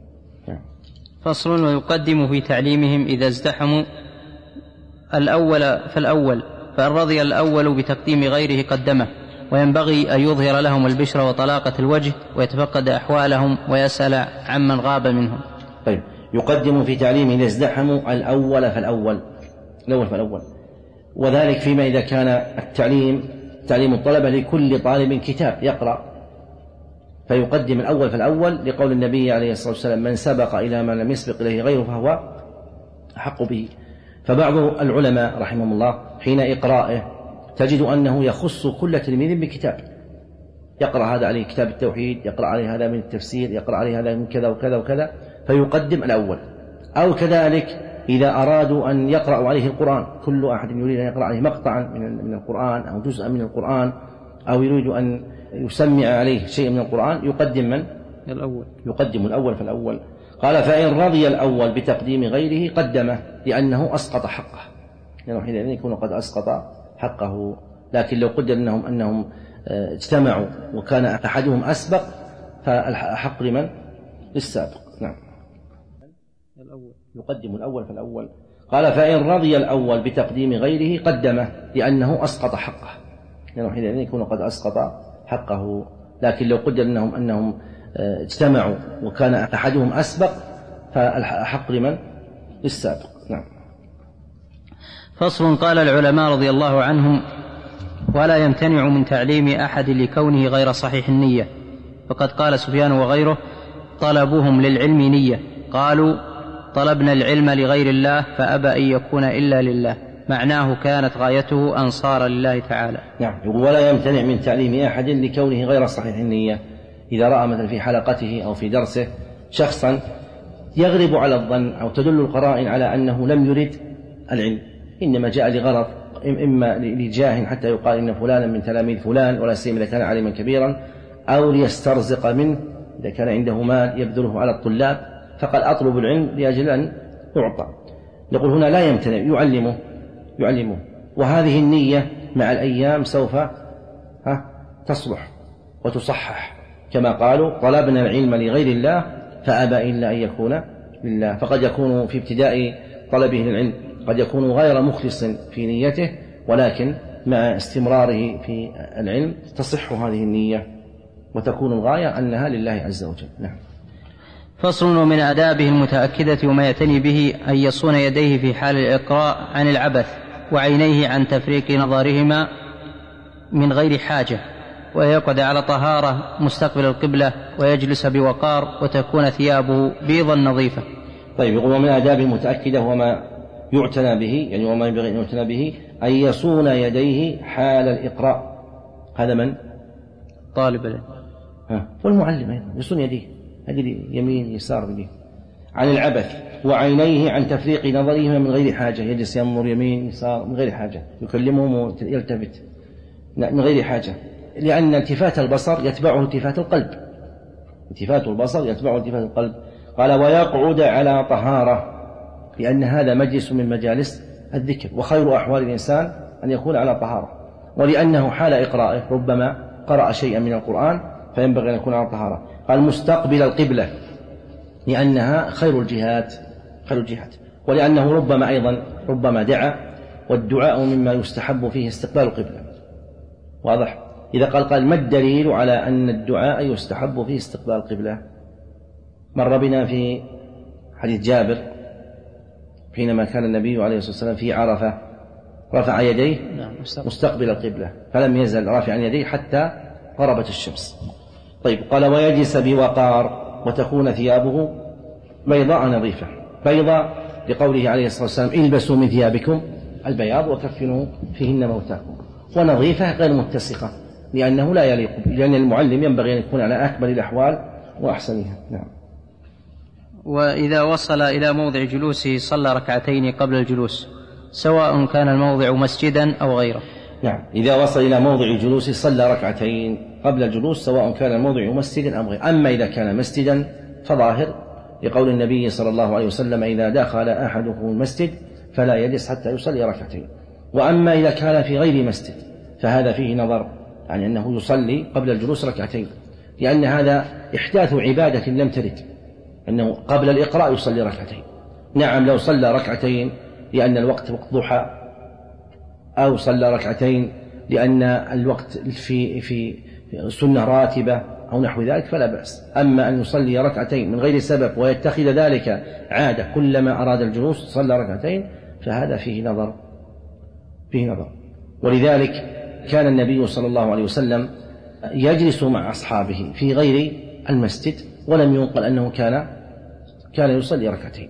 فصل. ويقدم في تعليمهم إذا ازدحموا الأول فالأول، فإن رضي الأول بتقديم غيره قدمه، وينبغي أن يظهر لهم البشر وطلاقة الوجه ويتفقد أحوالهم ويسأل عمن غاب منهم. طيب، يقدم في تعليمه إذا ازدحموا الأول فالأول، الأول فالأول، وذلك فيما إذا كان التعليم تعليم الطلبة لكل طالب كتاب يقرأ، فيقدم الأول فالأول لقول النبي عليه الصلاة والسلام: من سبق إلى ما لم يسبق إليه غيره فهو أحق به. فبعض العلماء رحمهم الله حين إقرائه تجد أنه يخص كل تلميذ بكتاب، يقرأ هذا عليه كتاب التوحيد، يقرأ عليه هذا من التفسير، يقرأ عليه هذا من كذا وكذا وكذا، فيقدم الأول. أو كذلك إذا أرادوا أن يقرأوا عليه القرآن، كل أحد يريد أن يقرأ عليه مقطعا من القرآن أو جزءا من القرآن، أو يريد أن يسمع عليه شيء من القرآن، يقدم من؟ الأول. يقدم الأول فالأول. قال: فإن رضي الأول بتقديم غيره قدمه لأنه أسقط حقه، لأنه يعني حينئذ يكون قد أسقط حقه. لكن لو قدر أنهم أنهم اجتمعوا وكان أحدهم أسبق فالحق لمن؟ للسابق. نعم. الأول. يقدم الأول فالأول. قال: فإن رضي الأول بتقديم غيره قدمه لأنه أسقط حقه، لأنه يعني حينئذ يكون قد أسقط حقه. لكن لو قدر أنهم أنهم اجتمعوا وكان أحدهم أسبق فالحق لمن؟ للسابق. نعم. فصل. قال العلماء رضي الله عنهم: ولا يمتنع من تعليم أحد لكونه غير صحيح النية، فقد قال سفيان وغيره: طلبوهم للعلم نية، قالوا: طلبنا العلم لغير الله فأبى أن يكون إلا لله، معناه كانت غايته أن صار لله تعالى. نعم. ولا يمتنع من تعليم أحد لكونه غير صحيح النية. إذا رأى مثلا في حلقته أو في درسه شخصا يغلب على الظن أو تدل القرائن على أنه لم يرد العلم، إنما جاء لغرض، إما لجاه حتى يقال إن فلانا من تلاميذ فلان، ولا سيما إذا كان عالما كبيرا، أو ليسترزق منه إذا كان عنده مال يبذله على الطلاب، فقد أطلب العلم لأجل أن يعطى. نقول هنا لا يمتنع، يعلمه يعلمه وهذه النية مع الأيام سوف ها تصلح وتصحح، كما قالوا: طلبنا العلم لغير الله فأبى إلا أن يكون لله. فقد يكون في ابتداء طلبه للعلم قد يكون غير مخلص في نيته، ولكن مع استمراره في العلم تصح هذه النية وتكون الغاية أنها لله عز وجل. نعم. فصل. ومن آدابه المتأكدة وما يعتني به أن يصون يديه في حال الإقراء عن العبث، وعينيه عن تفريق نظرهما من غير حاجة، ويقعد على طهارة مستقبل القبلة، ويجلس بوقار، وتكون ثيابه بيضا نظيفة. طيب، يقول: ومن آدابه المتأكدة وما يعتنى به، يعني وما ينبغي أن يعتنى به، أن يصون يديه حال الإقراء. هذا من؟ طالب العلم. والمعلم أيضا يصون يديه، هذه يمين يسار بيديه، عن العبث، وعينيه عن تفريق نظرهما من غير حاجة، يجلس ينظر يمين يسار من غير حاجة، يكلمهم ويلتفت من غير حاجة، لأن التفات البصر يتبعه التفات القلب، التفات البصر يتبع التفات القلب. قال ويقعد على طهارة، لأن هذا مجلس من مجالس الذكر، وخير أحوال الإنسان أن يكون على طهارة، ولأنه حال إقرائه ربما قرأ شيئا من القرآن فينبغي أن يكون على طهارة. قال مستقبل القبلة، لأنها خير الجهات خير الجهات ولأنه ربما أيضا ربما دعا، والدعاء مما يستحب فيه استقبال القبلة. واضح؟ إذا قال قال ما الدليل على أن الدعاء يستحب فيه استقبال القبلة؟ مر بنا في حديث جابر حينما كان النبي عليه الصلاة والسلام في عرفة رفع يديه مستقبل القبلة فلم يزل رافعا يديه حتى غربت الشمس. طيب قال ويجلس بوقار وتكون ثيابه بيضاء نظيفة. بيضاء لقوله عليه الصلاة والسلام البسوا من ثيابكم البياض وكفنوا فيهن موتاكم، ونظيفة غير متسخة لأنه لا يليق، لأن المعلم ينبغي أن يكون على أكمل الأحوال وأحسنها. نعم. وإذا وصل إلى موضع جلوسه صلى ركعتين قبل الجلوس سواء كان الموضع مسجدا أو غيره. نعم، إذا وصل إلى موضع جلوسه صلى ركعتين قبل الجلوس سواء كان الموضع مسجدا أو غيره. أما إذا كان مسجدا فظاهر لقول النبي صلى الله عليه وسلم إذا دخل أحدكم المسجد فلا يجلس حتى يصلي ركعتين. وأما إذا كان في غير مسجد فهذا فيه نظر، يعني أنه يصلي قبل الجلوس ركعتين، لأن هذا إحداث عبادة لم ترد، أنه قبل الإقراء يصلي ركعتين. نعم لو صلى ركعتين لأن الوقت وقت ضحى، أو صلى ركعتين لأن الوقت في في سنة راتبة أو نحو ذلك فلا بأس. أما أن يصلي ركعتين من غير سبب ويتخذ ذلك عادة كلما أراد الجلوس صلى ركعتين فهذا فيه نظر فيه نظر. ولذلك كان النبي صلى الله عليه وسلم يجلس مع أصحابه في غير المسجد، ولم ينقل أنه كان كان يصلي ركعتين.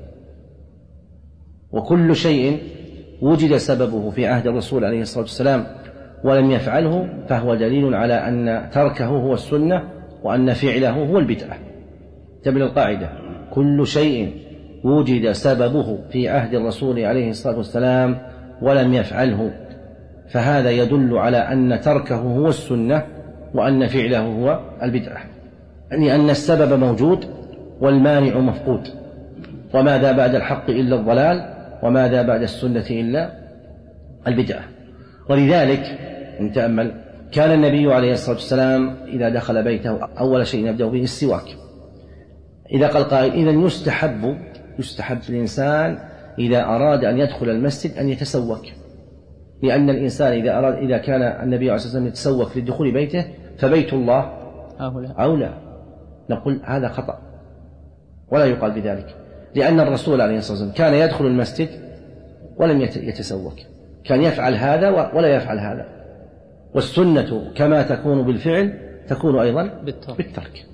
وكل شيء وجد سببه في عهد الرسول عليه الصلاة والسلام ولم يفعله فهو دليل على أن تركه هو السنة وأن فعله هو البدعة. تبني القاعدة كل شيء وجد سببه في عهد الرسول عليه الصلاة والسلام ولم يفعله فهذا يدل على أن تركه هو السنة وأن فعله هو البدعة، يعني أن السبب موجود والمانع مفقود، وماذا بعد الحق إلا الضلال، وماذا بعد السنة إلا البدعة. ولذلك نتأمل كان النبي عليه الصلاة والسلام إذا دخل بيته أول شيء يبدأ به السواك. إذا قال قائل إذن يستحب يستحب الإنسان إذا أراد أن يدخل المسجد أن يتسوك، لأن الإنسان إذا أراد إذا كان النبي عليه الصلاة والسلام يتسوك لدخول بيته فبيت الله أولى. نقول هذا خطأ ولا يقال بذلك، لأن الرسول عليه الصلاة والسلام كان يدخل المسجد ولم يتسوك، كان يفعل هذا ولا يفعل هذا. والسنة كما تكون بالفعل تكون أيضا بالترك.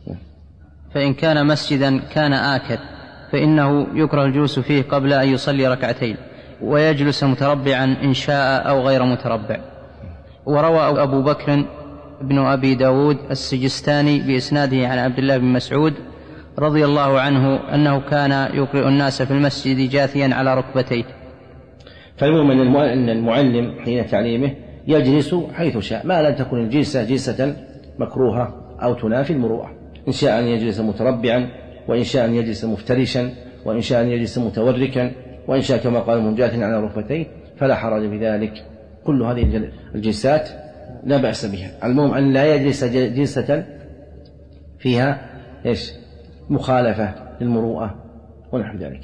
فإن كان مسجدا كان آكد فإنه يكره الجلوس فيه قبل أن يصلي ركعتين، ويجلس متربعا إن شاء أو غير متربع. وروى أبو بكر بن أبي داود السجستاني بإسناده عن عبد الله بن مسعود رضي الله عنه أنه كان يقرئ الناس في المسجد جاثيا على ركبتيه. فالمهم أن المعلم حين تعليمه يجلس حيث شاء، ما لن تكون الجلسة جلسة مكروهة أو تنافي المروءة. إن شاء أن يجلس متربعا، وإن شاء أن يجلس مفترشا، وإن شاء أن يجلس متوركا، وإن شاء كما قال منجاث على ركبتيه فلا حرج بذلك. كل هذه الجلسات لا بأس بها. المهم أن لا يجلس جلسة فيها إيش مخالفة للمروءة ونحو ذلك.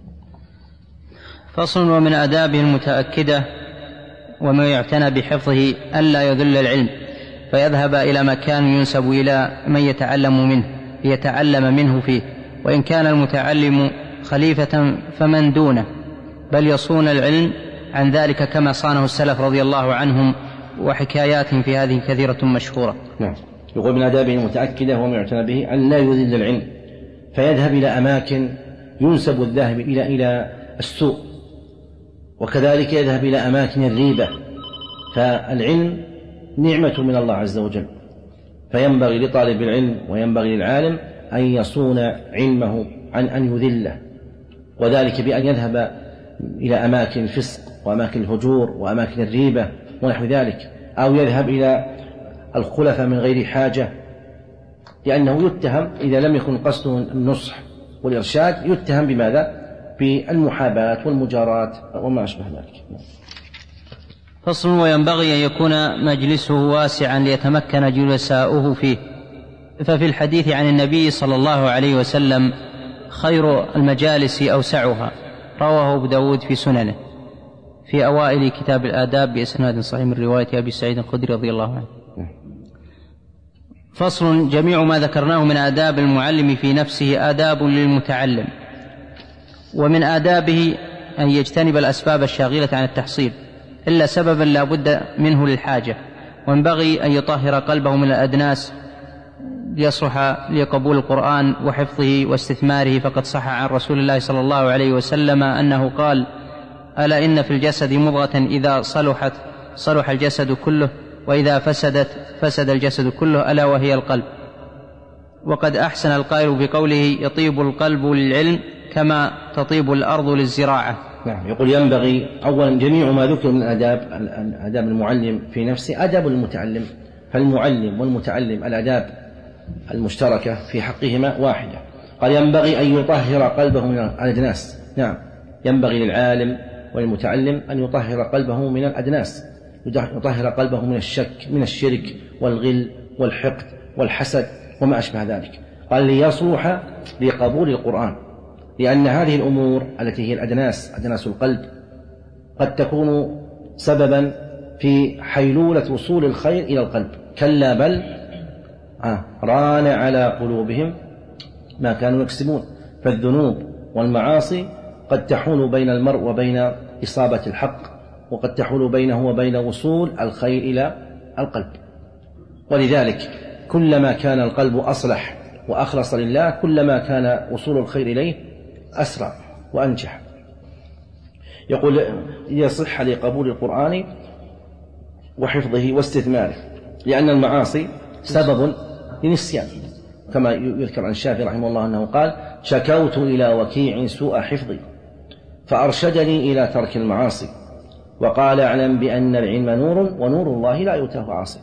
فصل. ومن آدابه المتأكدة وما يعتنى بحفظه ألا يذل العلم فيذهب إلى مكان ينسب إلى من يتعلم منه ليتعلم منه فيه، وإن كان المتعلم خليفة فمن دونه، بل يصون العلم عن ذلك كما صانه السلف رضي الله عنهم، وحكايات في هذه كثيرة مشهورة. نعم. يقول من آدابه المتأكدة وما يعتنى به أن لا يذل العلم فيذهب إلى أماكن ينسب الذاهب إلى إلى السوء، وكذلك يذهب إلى أماكن الريبة. فالعلم نعمة من الله عز وجل، فينبغي لطالب العلم وينبغي للعالم أن يصون علمه عن أن يذله، وذلك بأن يذهب إلى أماكن الفسق وأماكن الهجور وأماكن الريبة ونحو ذلك، أو يذهب إلى الخلفاء من غير حاجة لأنه يتهم إذا لم يكن قصده النصح والإرشاد يتهم بماذا؟ بالمحاباة والمجاراة وما أشبه ذلك. فصل. وينبغي أن يكون مجلسه واسعا ليتمكن جلساؤه فيه. ففي الحديث عن النبي صلى الله عليه وسلم خير المجالس أوسعها، رواه أبو داود في سننه في أوائل كتاب الآداب بإسناد صحيح من رواية أبي سعيد الخدري رضي الله عنه. فصل. جميع ما ذكرناه من آداب المعلم في نفسه آداب للمتعلم، ومن آدابه أن يجتنب الأسباب الشاغلة عن التحصيل إلا سببا لا بد منه للحاجة، وينبغي أن يطهر قلبه من الأدناس ليصلح لقبول القرآن وحفظه واستثماره. فقد صح عن رسول الله صلى الله عليه وسلم أنه قال: ألا إن في الجسد مضغة إذا صلحت صلح الجسد كله، وإذا فسدت فسد الجسد كله، ألا وهي القلب. وقد أحسن القائل بقوله: يطيب القلب للعلم كما تطيب الأرض للزراعة. نعم. يقول ينبغي أولا جميع ما ذكر من آداب آداب المعلم في نفسه آداب المتعلم، فالمعلم والمتعلم الآداب المشتركة في حقهما واحدة. قال ينبغي أن يطهر قلبه من الأدناس. نعم، ينبغي للعالم والمتعلم أن يطهر قلبه من الأدناس، يطهر قلبه من الشك من الشرك والغل والحقد والحسد وما أشبه ذلك. قال ليصلح لقبول القرآن، لأن هذه الأمور التي هي الأدناس أدناس القلب قد تكون سببا في حيلولة وصول الخير إلى القلب. كلا بل آه ران على قلوبهم ما كانوا يكسبون. فالذنوب والمعاصي قد تحول بين المرء وبين إصابة الحق، وقد تحول بينه وبين وصول الخير إلى القلب. ولذلك كلما كان القلب أصلح وأخلص لله كلما كان وصول الخير إليه أسرع وأنجح. يقول يصح لقبول القرآن وحفظه واستثماره، لأن المعاصي سبب للنسيان، كما يذكر عن الشافعي رحمه الله أنه قال: شكوت إلى وكيع سوء حفظي فأرشدني إلى ترك المعاصي، وقال: اعلم بأن العلم نور ونور الله لا يؤتاه عاصي.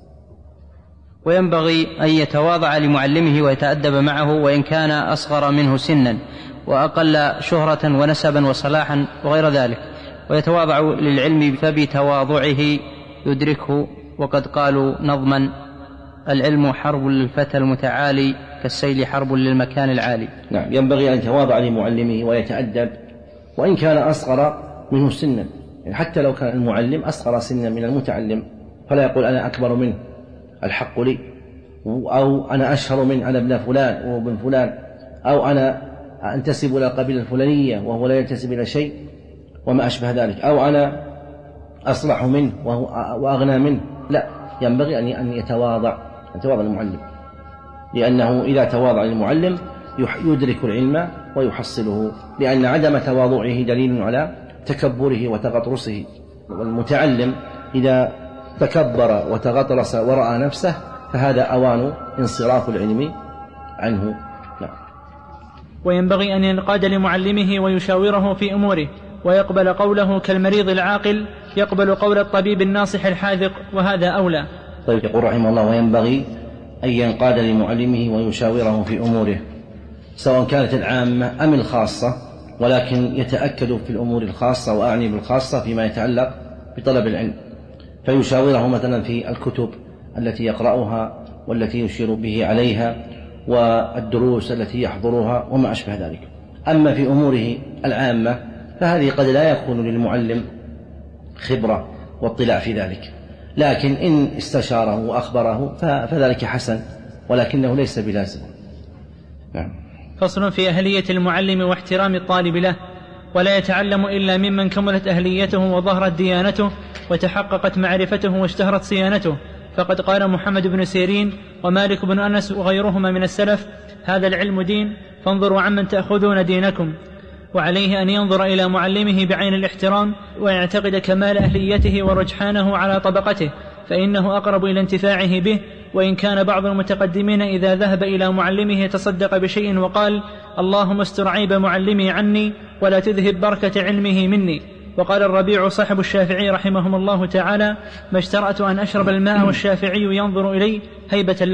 وينبغي أن يتواضع لمعلمه ويتأدب معه وإن كان أصغر منه سنا وأقل شهرة ونسبا وصلاحا وغير ذلك، ويتواضع للعلم فبتواضعه يدركه. وقد قالوا نظما: العلم حرب للفتى المتعالي كالسيل حرب للمكان العالي. نعم، ينبغي أن يتواضع لمعلمه ويتأدب وإن كان أصغر منه سنا، يعني حتى لو كان المعلم أصغر سنا من المتعلم فلا يقول أنا أكبر منه الحق لي، أو أنا أشهر منه أنا ابن فلان وابن فلان، أو أنا أنتسب إلى القبيلة الفلانية وهو لا ينتسب إلى شيء وما أشبه ذلك، أو أنا أصلح منه وهو وأغنى منه. لا، ينبغي أن يتواضع أن يتواضع المعلم، لأنه إذا تواضع للمعلم يدرك العلم ويحصله، لأن عدم تواضعه دليل على تكبره وتغطرسه. والمتعلم إذا تكبر وتغطرس ورأى نفسه فهذا أوان انصراف العلم عنه. لا. وينبغي أن ينقاد لمعلمه ويشاوره في أموره ويقبل قوله كالمريض العاقل يقبل قول الطبيب الناصح الحاذق، وهذا أولى. طيب، يقول رحمه الله: وينبغي أن ينقاد لمعلمه ويشاوره في أموره، سواء كانت العامة أم الخاصة، ولكن يتأكد في الأمور الخاصة، وأعني بالخاصة فيما يتعلق بطلب العلم، فيشاوره مثلا في الكتب التي يقرأها والتي يشير به عليها والدروس التي يحضرها وما أشبه ذلك. أما في أموره العامة فهذه قد لا يكون للمعلم خبرة واطلاع في ذلك، لكن إن استشاره وأخبره فذلك حسن، ولكنه ليس بلازم. نعم. فصل في أهلية المعلم واحترام الطالب له. ولا يتعلم إلا ممن كملت أهليته وظهرت ديانته وتحققت معرفته واشتهرت صيانته. فقد قال محمد بن سيرين ومالك بن أنس وغيرهما من السلف: هذا العلم دين، فانظروا عمن تأخذون دينكم. وعليه أن ينظر إلى معلمه بعين الاحترام ويعتقد كمال أهليته ورجحانه على طبقته، فإنه أقرب إلى انتفاعه به. وإن كان بعض المتقدمين إذا ذهب إلى معلمه تصدق بشيء وقال: اللهم استر عيب معلمي عني ولا تذهب بركة علمه مني. وقال الربيع صاحب الشافعي رحمهم الله تعالى: ما اشترأت أن أشرب الماء والشافعي ينظر إلي هيبة له.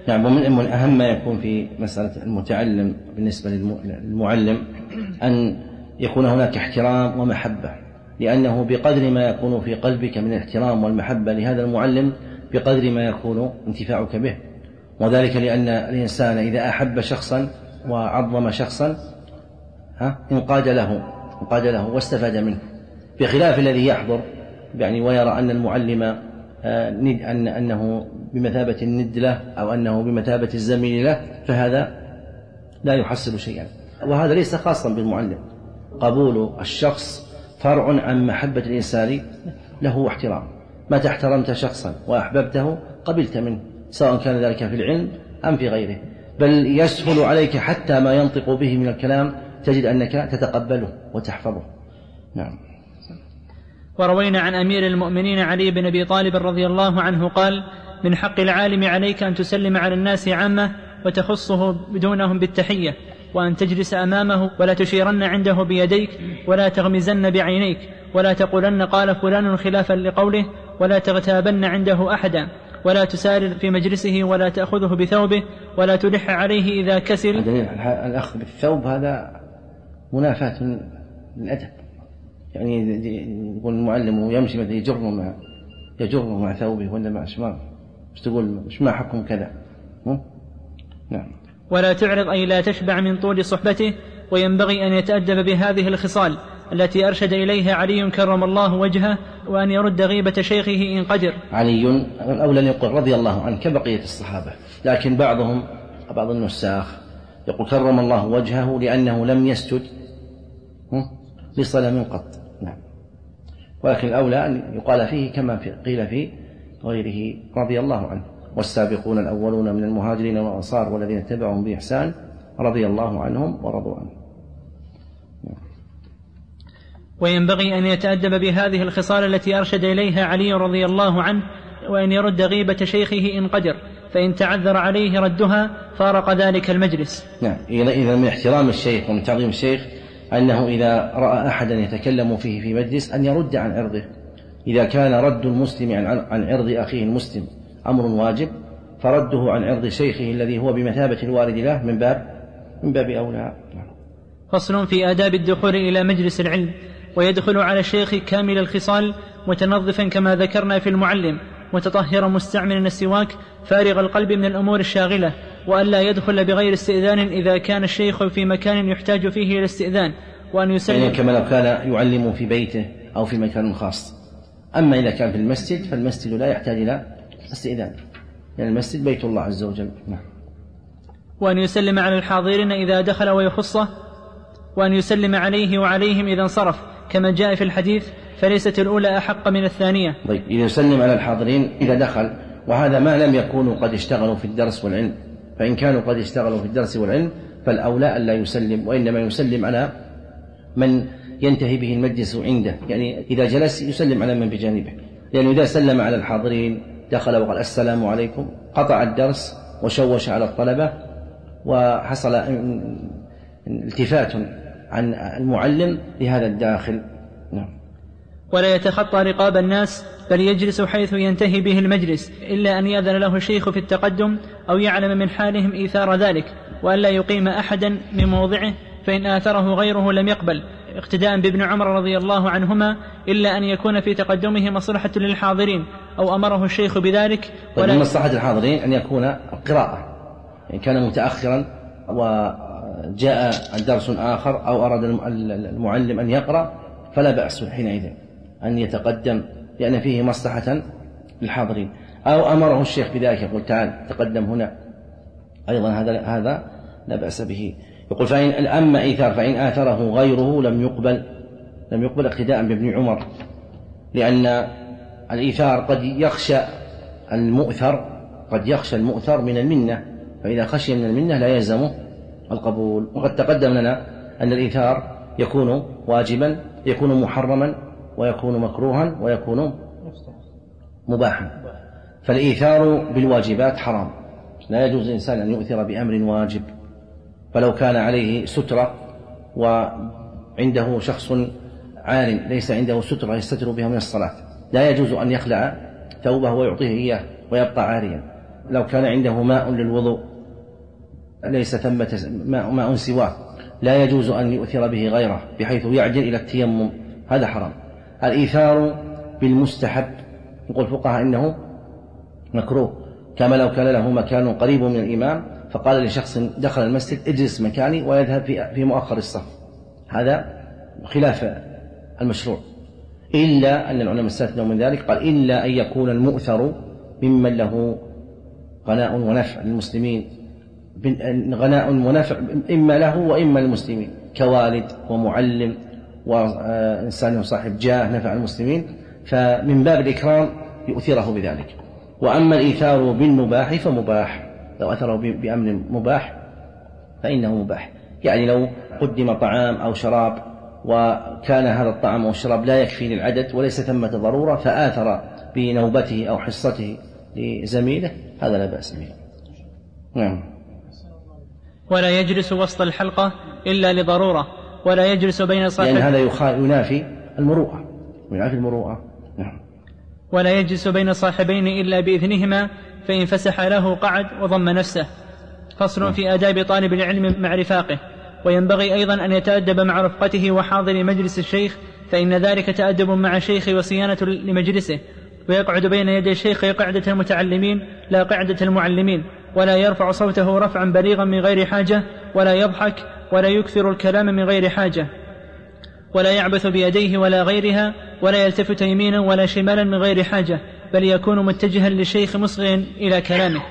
نعم. ومن أهم ما يكون في مسألة المتعلم بالنسبة للمعلم أن يكون هناك احترام ومحبة، لأنه بقدر ما يكون في قلبك من الاحترام والمحبة لهذا المعلم بقدر ما يكون انتفاعك به، وذلك لأن الإنسان إذا أحب شخصا وعظم شخصا ها انقاد له انقاد له واستفاد منه، بخلاف الذي يحضر يعني ويرى أن المعلم أن أنه بمثابة الند له أو أنه بمثابة الزميل له، فهذا لا يحصل شيئا. وهذا ليس خاصا بالمعلم، قبول الشخص فرع عن محبة الإنسان له واحترام. متى احترمت شخصا وأحببته قبلت منه، سواء كان ذلك في العلم أم في غيره، بل يسهل عليك حتى ما ينطق به من الكلام تجد أنك تتقبله وتحفظه. نعم. وروينا عن أمير المؤمنين علي بن أبي طالب رضي الله عنه قال: من حق العالم عليك أن تسلم على الناس عامة وتخصه بدونهم بالتحية، وأن تجلس أمامه ولا تشيرن عنده بيديك ولا تغمزن بعينيك ولا تقولن قال فلان خلافا لقوله ولا تغتابن عنده أحدا ولا تسارر في مجلسه ولا تأخذه بثوبه ولا تلح عليه إذا كسل. الأخذ بالثوب هذا منافاة للأدب، يعني يقول المعلم يمشي مثل يجره مع يجره مع ثوبه ولا مع شماغه، مش تقول مش ما حكم كذا. نعم. ولا تعرض أي لا تشبع من طول صحبته، وينبغي أن يتأدب بهذه الخصال التي أرشد إليها علي كرم الله وجهه، وأن يرد غيبة شيخه إن قدر. علي أولا يقول رضي الله عنه كبقية الصحابة، لكن بعضهم بعض النساخ يقول كرم الله وجهه لأنه لم يسجد لصنم قط. نعم. ولكن الأولى أن يقال فيه كما في قيل في غيره رضي الله عنه. والسابقون الأولون من المهاجرين والأنصار والذين اتبعهم بإحسان رضي الله عنهم ورضوا عنه. وينبغي أن يتأدب بهذه الخصال التي أرشد إليها علي رضي الله عنه، وأن يرد غيبة شيخه إن قدر، فإن تعذر عليه ردها فارق ذلك المجلس. نعم. إذا من احترام الشيخ ومن تعظيم الشيخ أنه إذا رأى أحدا يتكلم فيه في مجلس أن يرد عن عرضه. إذا كان رد المسلم عن عرض أخيه المسلم أمر واجب، فرده عن عرض شيخه الذي هو بمثابة الوارد له من باب من باب أولى. فصل في آداب الدخول إلى مجلس العلم. ويدخل على الشيخ كامل الخصال متنظفا كما ذكرنا في المعلم، متطهرا مستعملا السواك، فارغ القلب من الأمور الشاغلة، وألا يدخل بغير استئذان إذا كان الشيخ في مكان يحتاج فيه إلى الاستئذان، وأن يسلم يعني كما لو كان يعلم في بيته أو في مكان خاص. أما إذا كان في المسجد فالمسجد لا يحتاج إلى استئذان، لأن يعني المسجد بيت الله عز وجل. نعم. وأن يسلم على الحاضرين إذا دخل ويخصه، وأن يسلم عليه وعليهم إذا انصرف كما جاء في الحديث، فليست الأولى أحق من الثانية. طيب، إذا يسلم على الحاضرين إذا دخل، وهذا ما لم يكونوا قد اشتغلوا في الدرس والعلم، فإن كانوا قد اشتغلوا في الدرس والعلم فالأولى أن لا يسلم، وإنما يسلم على من ينتهي به المجلس عنده، يعني إذا جلس يسلم على من بجانبه، لأنه إذا سلم على الحاضرين دخل وقال السلام عليكم قطع الدرس وشوش على الطلبة، وحصل التفات عن المعلم لهذا الداخل. نعم. ولا يتخطى رقاب الناس، بل يجلس حيث ينتهي به المجلس، إلا أن يأذن له الشيخ في التقدم أو يعلم من حالهم إيثار ذلك، وألا يقيم أحدا من موضعه، فإن آثره غيره لم يقبل، اقتداء بابن عمر رضي الله عنهما، إلا أن يكون في تقدمه مصلحة للحاضرين أو أمره الشيخ بذلك. ولا من مصلحة الحاضرين أن يكون القراءة، إن كان متأخرا وجاء درس آخر أو أراد المعلم أن يقرأ فلا بأس حينئذ أن يتقدم، لأن فيه مصلحة للحاضرين، أو أمره الشيخ بذلك يقول تعال تقدم هنا، أيضا هذا هذا لا بأس به. يقول فإن أما إيثار فإن آثره غيره لم يقبل لم يقبل اقتداء بابن عمر، لأن الإيثار قد يخشى المؤثر قد يخشى المؤثر من المنة، فإذا خشي من المنة لا يلزمه القبول. وقد تقدم لنا أن الإيثار يكون واجبا، يكون محرما، ويكون مكروها، ويكون مباحا. فالإيثار بالواجبات حرام، لا يجوز الإنسان أن يؤثر بأمر واجب، فلو كان عليه سترة وعنده شخص عالم ليس عنده سترة يستتر بها من الصلاة، لا يجوز أن يخلع ثوبه ويعطيه إياه ويبقى عاريا، لو كان عنده ماء للوضوء ليس ثمة ماء, ماء سواه لا يجوز أن يؤثر به غيره بحيث يعجل إلى التيمم، هذا حرام. الإيثار بالمستحب يقول الفقهاء إنه مكروه، كما لو كان له مكان قريب من الإمام فقال لشخص دخل المسجد اجلس مكاني ويذهب في مؤخر الصف، هذا خلاف المشروع، إلا أن العلماء استثنوا من ذلك، قال إلا أن يكون المؤثر ممن له غناء ونفع للمسلمين، غناء ونفع إما له وإما للمسلمين، كوالد ومعلم وإنسان صاحب جاه نفع المسلمين، فمن باب الإكرام يؤثره بذلك. وأما الإيثار بالمباح فمباح، لو أثره بأمر مباح فإنه مباح، يعني لو قدم طعام أو شراب وكان هذا الطعام أو الشراب لا يكفي للعدد وليس ثمة ضرورة فآثر بنوبته أو حصته لزميله، هذا لا بأس به. نعم. ولا يجلس وسط الحلقة إلا لضرورة، ولا يجلس بين صاحب، لأن هذا ينافي المروءة، ينافي المروءة. نعم. ولا يجلس بين صاحبين إلا بإذنهما، فإن فسح له قعد وضم نفسه. فصل في آداب طالب العلم مع رفاقه. وينبغي أيضا أن يتأدب مع رفقته وحاضر مجلس الشيخ، فإن ذلك تأدب مع الشيخ وصيانة لمجلسه، ويقعد بين يدي الشيخ قعدة المتعلمين لا قعدة المعلمين، ولا يرفع صوته رفعا بليغا من غير حاجة، ولا يضحك، ولا يكثر الكلام من غير حاجة، ولا يعبث بيديه ولا غيرها، ولا يلتفت يمينا ولا شمالا من غير حاجة، بل يكون متجها للشيخ مصغيا إلى كلامه.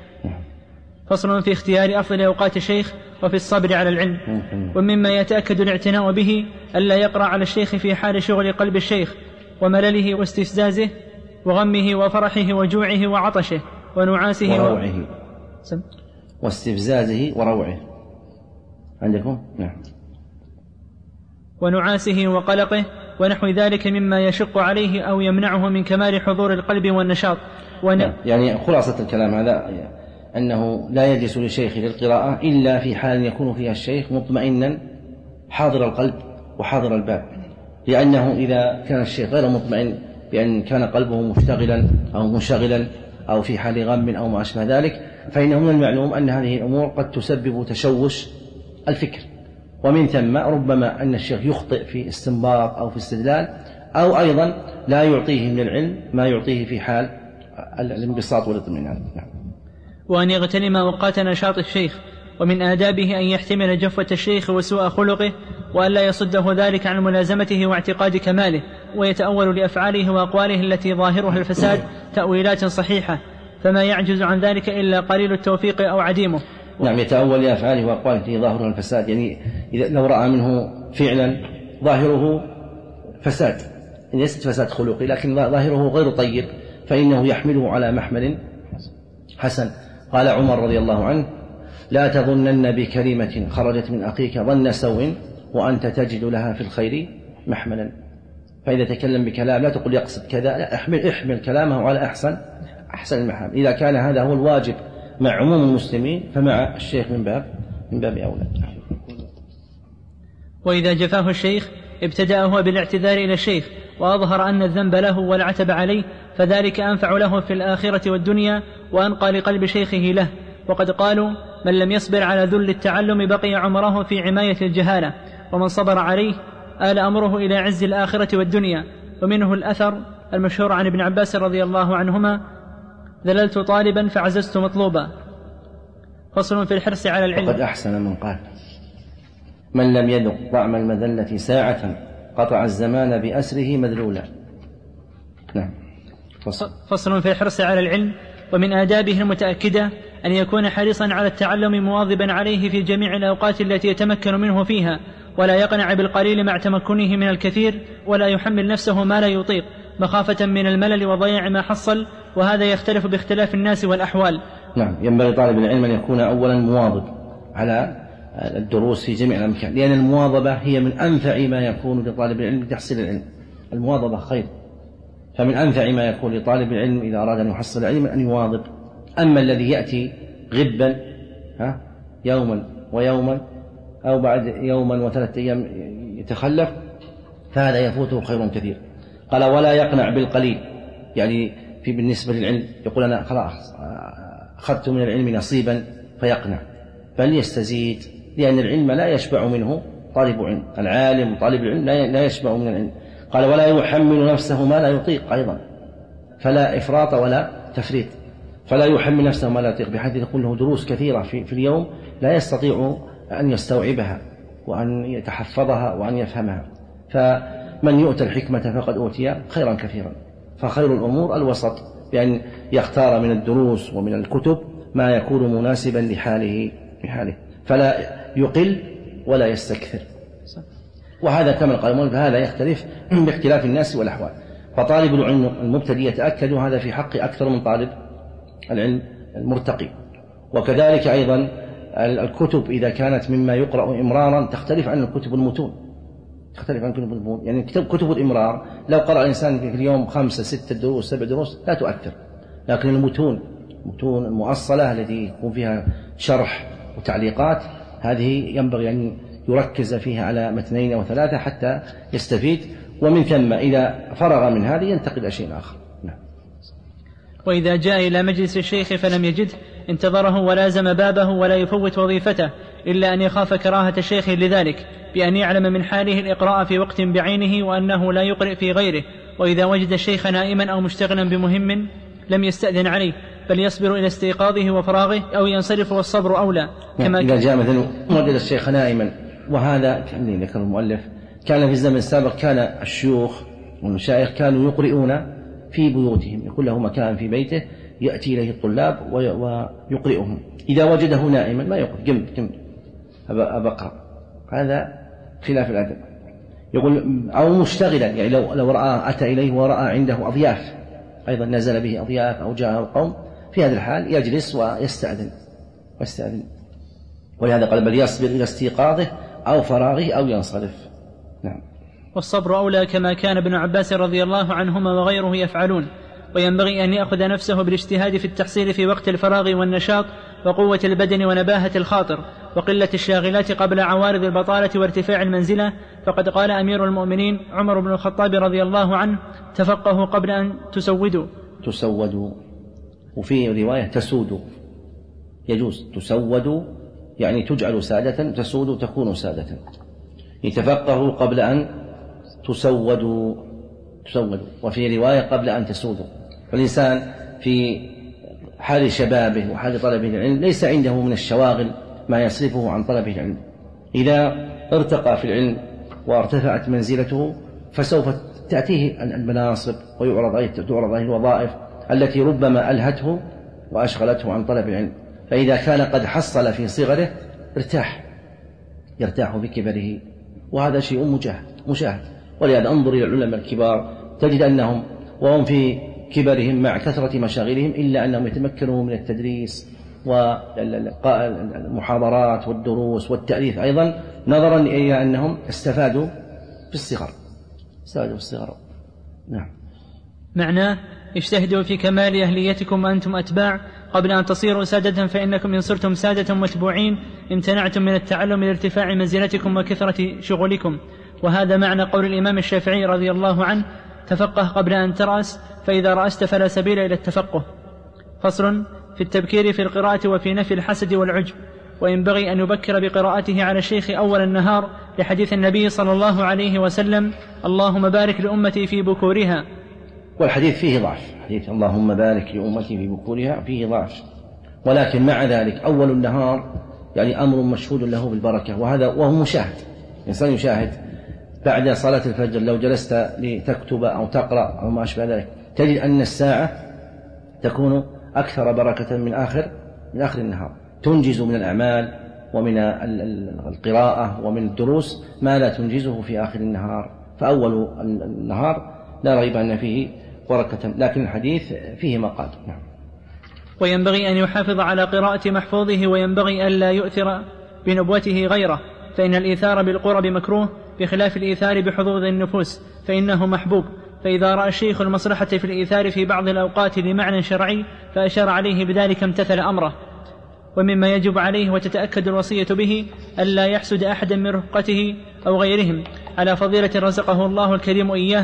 فصل في اختيار أفضل أوقات الشيخ وفي الصبر على العلم. ومما يتأكد الاعتناء به ألا يقرأ على الشيخ في حال شغل قلب الشيخ وملله واستفزازه وغمه وفرحه وجوعه وعطشه ونعاسه وروعه و... واستفزازه وروعه عندكم؟ نعم. ونعاسه وقلقه ونحو ذلك مما يشق عليه أو يمنعه من كمال حضور القلب والنشاط. ون... نعم. يعني خلاصة الكلام هذا أنه لا يجلس للشيخ للقراءة إلا في حال يكون فيها الشيخ مطمئنا حاضر القلب وحاضر الباب، لأنه إذا كان الشيخ غير مطمئن بأن كان قلبه مشتغلا أو منشغلا أو في حال غم أو ما أشبه ذلك، فإنه من المعلوم أن هذه الأمور قد تسبب تشوش الفكر، ومن ثم ربما أن الشيخ يخطئ في استنباط أو في استدلال، أو أيضا لا يعطيه من العلم ما يعطيه في حال الانبساط والاطمئنان. وأن يغتنم أوقات نشاط الشيخ. ومن آدابه أن يحتمل جفوة الشيخ وسوء خلقه، وأن لا يصده ذلك عن ملازمته واعتقاد كماله، ويتأول لأفعاله وأقواله التي ظاهرها الفساد تأويلات صحيحة، فما يعجز عن ذلك إلا قليل التوفيق أو عديمه. نعم، يتأول لأفعاله وأقواله التي ظاهرها الفساد، يعني إذا لو رأى منه فعلا ظاهره فساد، ليست فساد خلقي لكن ظاهره غير طيب، فإنه يحمله على محمل حسن. قال عمر رضي الله عنه: لا تظنن بكلمة خرجت من أخيك ظن سوء وأنت تجد لها في الخير محملا. فإذا تكلم بكلام لا تقول يقصد كذا، لا، احمل, احمل كلامه على أحسن أحسن المحامل. إذا كان هذا هو الواجب مع عموم المسلمين فمع الشيخ من باب من باب أولى. وإذا جفاه الشيخ ابتدأ هو بالاعتذار إلى الشيخ وأظهر أن الذنب له والعتب عليه، فذلك أنفع له في الآخرة والدنيا وأنقى لقلب شيخه له. وقد قالوا: من لم يصبر على ذل التعلم بقي عمره في عماية الجهالة، ومن صبر عليه آل أمره إلى عز الآخرة والدنيا. ومنه الأثر المشهور عن ابن عباس رضي الله عنهما: ذللت طالبا فعززت مطلوبا. فصل في الحرص على العلم. وقد أحسن من قال: من لم يذق طعم المذلة ساعة قطع الزمان بأسره مذلولا. نعم. فصل. فصل في الحرص على العلم. ومن آدابه المتأكدة أن يكون حريصا على التعلم مواظبا عليه في جميع الأوقات التي يتمكن منه فيها، ولا يقنع بالقليل مع تمكنه من الكثير، ولا يحمل نفسه ما لا يطيق مخافة من الملل وضياع ما حصل، وهذا يختلف باختلاف الناس والأحوال. نعم، ينبغي طالب العلم أن يكون أولا مواظب على الدروس في جميع الأمكان، لأن المواظبة هي من أنفع ما يكون لطالب العلم لتحصيل العلم. المواظبة خير، فمن أنفع ما يكون لطالب العلم إذا أراد أن يحصل علما أن يواظب. أما الذي يأتي غبا ها يوما ويوما أو بعد يوما وثلاثة أيام يتخلف، فهذا يفوته خير كثير. قال: ولا يقنع بالقليل، يعني في بالنسبة للعلم يقول أنا خلاص أخذت من العلم نصيبا فيقنع، بل يستزيد، لأن العلم لا يشبع منه طالب علم، العالم طالب العلم لا يشبع من العلم. قال ولا يحمل نفسه ما لا يطيق أيضا، فلا إفراط ولا تفريط، فلا يحمل نفسه ما لا يطيق، بحيث تكون له دروس كثيرة في, في اليوم لا يستطيع أن يستوعبها وأن يتحفظها وأن يفهمها. فمن يؤتى الحكمة فقد أوتي خيرا كثيرا. فخير الأمور الوسط، بأن يختار من الدروس ومن الكتب ما يكون مناسبا لحاله بحاله، فلا يقل ولا يستكثر. وهذا كما قال هذا يختلف باختلاف الناس والأحوال. فطالب العلم المبتدئ يتأكد هذا في حق أكثر من طالب العلم المرتقي. وكذلك أيضا الكتب إذا كانت مما يقرأ إمرارا تختلف عن الكتب المتون، تختلف عن كتب المتون. يعني كتب الإمرار لو قرأ الإنسان في اليوم خمسة ستة دروس سبع دروس لا تؤثر، لكن المتون المتون المؤصلة التي يكون فيها شرح وتعليقات هذه ينبغي أن يركز فيها على متنين وثلاثة حتى يستفيد، ومن ثم إذا فرغ من هذه ينتقل شيء آخر. نعم. وإذا جاء إلى مجلس الشيخ فلم يجده انتظره ولازم بابه ولا يفوت وظيفته، إلا أن يخاف كراهة الشيخ لذلك بأن يعلم من حاله الإقراء في وقت بعينه وأنه لا يقرئ في غيره. وإذا وجد الشيخ نائما أو مشتغلا بمهم لم يستأذن عليه، بل يصبر إلى استيقاظه وفراغه أو ينصرف، والصبر أولى. كما إذا جاء مثلا وجد الشيخ نائما، وهذا كان ذكر المؤلف كان في الزمن السابق كان الشيوخ والمشايخ كانوا يقرئون في بيوتهم، يكون له مكان في بيته يأتي إليه الطلاب ويقرئهم. إذا وجده نائما ما يقول قم قم أبقى، هذا خلاف الأدب. يقول أو مشتغلا، يعني لو لو رأى أتى إليه ورأى عنده أضياف أيضا نزل به أضياف أو جاء القوم، في هذا الحال يجلس ويستأذن ويستأذن ولهذا قال بل يصبر إلى استيقاظه أو فراغه أو ينصرف. نعم. والصبر أولى، كما كان ابن عباس رضي الله عنهما وغيره يفعلون. وينبغي أن يأخذ نفسه بالاجتهاد في التحصيل في وقت الفراغ والنشاط وقوة البدن ونباهة الخاطر وقلة الشاغلات قبل عوارض البطالة وارتفاع المنزلة. فقد قال أمير المؤمنين عمر بن الخطاب رضي الله عنه تفقهوا قبل أن تسودوا. تسودوا، وفي رواية تسودوا، يجوز تسودوا يعني تجعل سادة، تسود تكون سادة. يتفقهوا قبل أن تسودوا تسودوا وفي رواية قبل أن تسودوا. فالإنسان في حال شبابه وحال طلبه العلم ليس عنده من الشواغل ما يصرفه عن طلبه العلم. إذا ارتقى في العلم وارتفعت منزلته فسوف تأتيه المناصب ويعرض عليه الوظائف التي ربما ألهته وأشغلته عن طلب العلم. فإذا كان قد حصل في صغره ارتاح، يرتاح في كبره، وهذا شيء مجاهد مشاهد. ولهذا انظر إلى العلماء الكبار تجد أنهم وهم في كبرهم مع كثرة مشاغلهم إلا أنهم يتمكنوا من التدريس والمحاضرات والدروس والتأليف أيضا، نظرا إلى أنهم استفادوا في الصغر استفادوا في الصغر. نعم. معناه اجتهدوا في كمال أهليتكم وأنتم أتباع قبل أن تصيروا سادة، فإنكم إن صرتم سادة متبوعين امتنعتم من التعلم لارتفاع منزلتكم وكثرة شغلكم. وهذا معنى قول الإمام الشافعي رضي الله عنه تفقه قبل أن ترأس، فإذا رأست فلا سبيل إلى التفقه. فصل في التبكير في القراءة وفي نفي الحسد والعجب. وينبغي أن يبكر بقراءته على الشيخ أول النهار لحديث النبي صلى الله عليه وسلم اللهم بارك لأمتي في بكورها. والحديث فيه ضعف، حديث اللهم بارك لأمتي في بكورها فيه ضعف، ولكن مع ذلك أول النهار يعني أمر مشهود له بالبركة، وهذا وهو مشاهد. الإنسان يشاهد بعد صلاة الفجر لو جلست لتكتب أو تقرأ أو ما أشبه ذلك تجد أن الساعة تكون أكثر بركة من آخر من آخر النهار، تنجز من الأعمال ومن القراءة ومن الدروس ما لا تنجزه في آخر النهار. فأول النهار لا ريب أن فيه بركة، لكن الحديث فيه مقال. نعم. وينبغي أن يحافظ على قراءة محفوظه، وينبغي أن لا يؤثر بنبوته غيره، فإن الإيثار بالقرب مكروه بخلاف الإيثار بحظوظ النفوس فإنه محبوب. فإذا رأى الشيخ المصلحة في الإيثار في بعض الأوقات لمعنى شرعي فأشار عليه بذلك امتثل أمره. ومما يجب عليه وتتأكد الوصية به ألا يحسد أحدا من رفقته أو غيرهم على فضيلة رزقه الله الكريم إياها،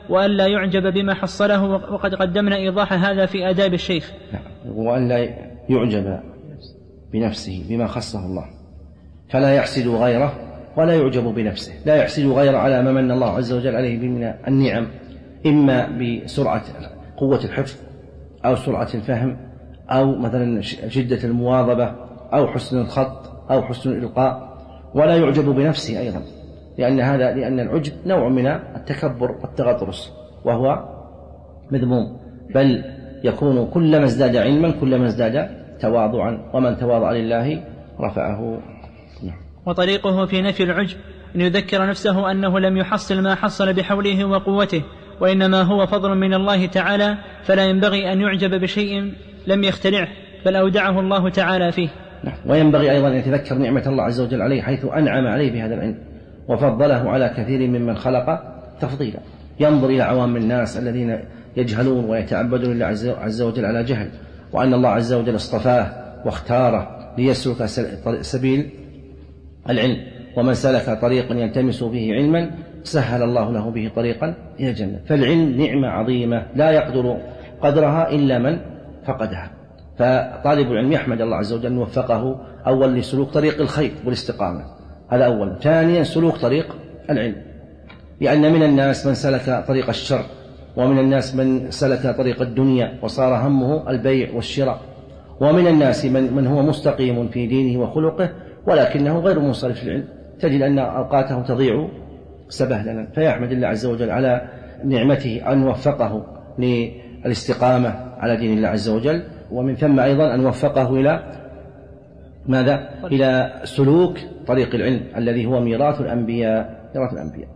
وأن لا يعجب بما حصله، وقد قدمنا إيضاح هذا في آداب الشيخ. وأن لا يعجب بنفسه بما خصه الله، فلا يحسد غيره ولا يعجب بنفسه، لا يحسد غيره على ما من الله عز وجل عليه من النعم، إما بسرعة قوة الحفظ أو سرعة الفهم أو مثلا شدة المواظبة أو حسن الخط أو حسن الإلقاء، ولا يعجب بنفسه أيضا، لأن هذا لأن العجب نوع من التكبر والتغطرس وهو مذموم، بل يكون كلما ازداد علما كلما ازداد تواضعا، ومن تواضع لله رفعه. وطريقه في نفي العجب أن يذكر نفسه أنه لم يحصل ما حصل بحوله وقوته، وإنما هو فضل من الله تعالى، فلا ينبغي أن يعجب بشيء لم يخترعه بل أودعه الله تعالى فيه. وينبغي أيضا أن يتذكر نعمة الله عز وجل عليه حيث أنعم عليه بهذا العلم وفضله على كثير ممن خلق تفضيلا. ينظر إلى عوام الناس الذين يجهلون ويتعبدون لله عز وجل على جهل، وأن الله عز وجل اصطفاه واختاره ليسلك سبيل العلم، ومن سلك طريقا يلتمس فيه علما سهل الله له به طريقا إلى الجنة. فالعلم نعمة عظيمة لا يقدر قدرها إلا من فقدها، فطالب العلم يحمد الله عز وجل أن وفقه أول لسلوك طريق الخير والاستقامة، هذا أولا. ثانيا سلوك طريق العلم، لأن من الناس من سلك طريق الشر، ومن الناس من سلك طريق الدنيا وصار همه البيع والشراء، ومن الناس من, من هو مستقيم في دينه وخلقه ولكنه غير منصرف للعلم، تجد أن أوقاته تضيع سبهللا. فيحمد الله عز وجل على نعمته أن وفقه للاستقامة على دين الله عز وجل، ومن ثم أيضا أن وفقه إلى ماذا؟ إلى سلوك طريق العلم الذي هو ميراث الأنبياء ميراث الأنبياء.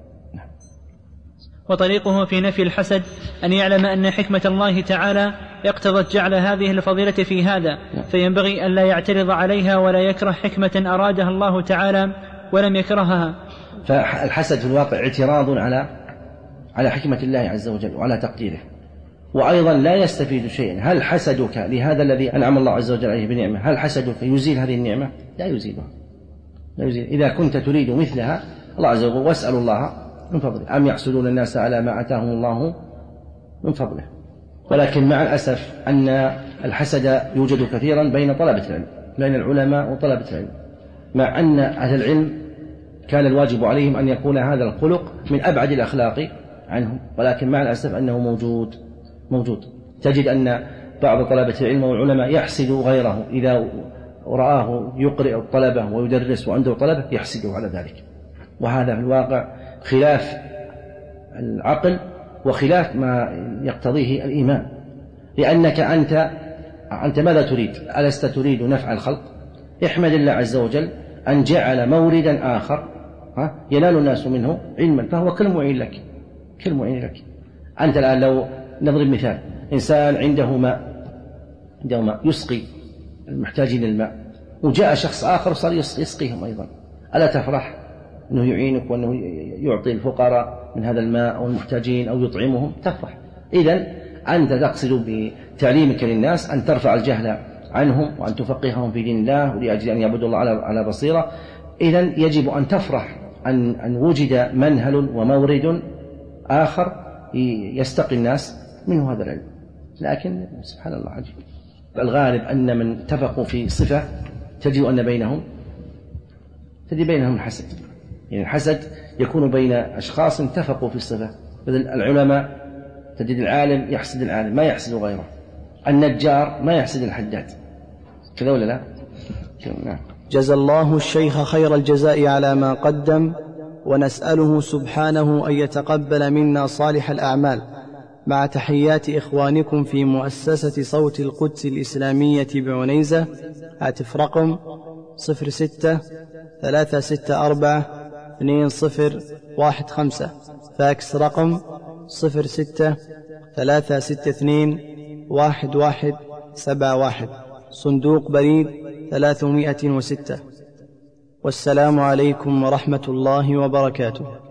وطريقه في نفي الحسد أن يعلم أن حكمة الله تعالى اقتضت جعل هذه الفضيلة في هذا، فينبغي أن لا يعترض عليها ولا يكره حكمة أرادها الله تعالى ولم يكرهها. فالحسد في الواقع اعتراض على على حكمة الله عز وجل وعلى تقديره، وأيضا لا يستفيد شيئا. هل حسدك لهذا الذي أنعم الله عز وجل عليه بنعمة، هل حسدك يزيل هذه النعمة؟ لا يزيلها، لا يزيل. إذا كنت تريد مثلها الله عز وجل واسأل الله من فضله، أم يحسدون الناس على ما آتاهم الله من فضله. ولكن مع الأسف أن الحسد يوجد كثيرا بين طلبة العلم، بين العلماء وطلبة العلم، مع أن أهل العلم كان الواجب عليهم أن يكون هذا الخلق من أبعد الأخلاق عنهم، ولكن مع الأسف أنه موجود موجود تجد أن بعض طلبة العلم والعلماء يحسد غيره إذا رآه يقرئ الطلبة ويدرس وعنده طلبة يحسده على ذلك، وهذا في الواقع خلاف العقل وخلاف ما يقتضيه الإيمان. لأنك أنت أنت ماذا تريد؟ ألست تريد نفع الخلق؟ احمد الله عز وجل أن جعل موردا آخر ينال الناس منه علما، فهو كالمعين لك كالمعين لك. أنت الآن لو نضرب مثال، إنسان عنده ماء عنده ماء يسقي المحتاجين للماء، وجاء شخص آخر صار يسقيهم أيضا، ألا تفرح أنه يعينك وأنه يعطي الفقراء من هذا الماء أو المحتاجين أو يطعمهم؟ تفرح. إذن أنت تقصد بتعليمك للناس أن ترفع الجهل عنهم وأن تفقههم في دين الله ولأجل أن يعبدوا الله على بصيرة. إذن يجب أن تفرح أن, أن وجد منهل ومورد آخر يستقي الناس منه هذا العلم. لكن سبحان الله عجيب، الغالب أن من اتفقوا في صفة تجد أن بينهم تجد بينهم الحسد، يعني الحسد يكون بين أشخاص اتفقوا في الصفة. مثل العلماء تجد العالم يحسد العالم ما يحسد غيره، النجار ما يحسد الحداد، كذا ولا لا؟ نعم. جزى الله الشيخ خير الجزاء على ما قدم، ونسأله سبحانه أن يتقبل منا صالح الأعمال، مع تحيات إخوانكم في مؤسسة صوت القدس الإسلامية بعنيزة. هاتف رقم صفر ستة ثلاثة ستة أربعة اثنين صفر واحد خمسة، فاكس رقم صفر ستة ثلاثة ستة اثنين واحد واحد سبعة واحد، صندوق بريد ثلاثمائة وستة. والسلام عليكم ورحمة الله وبركاته.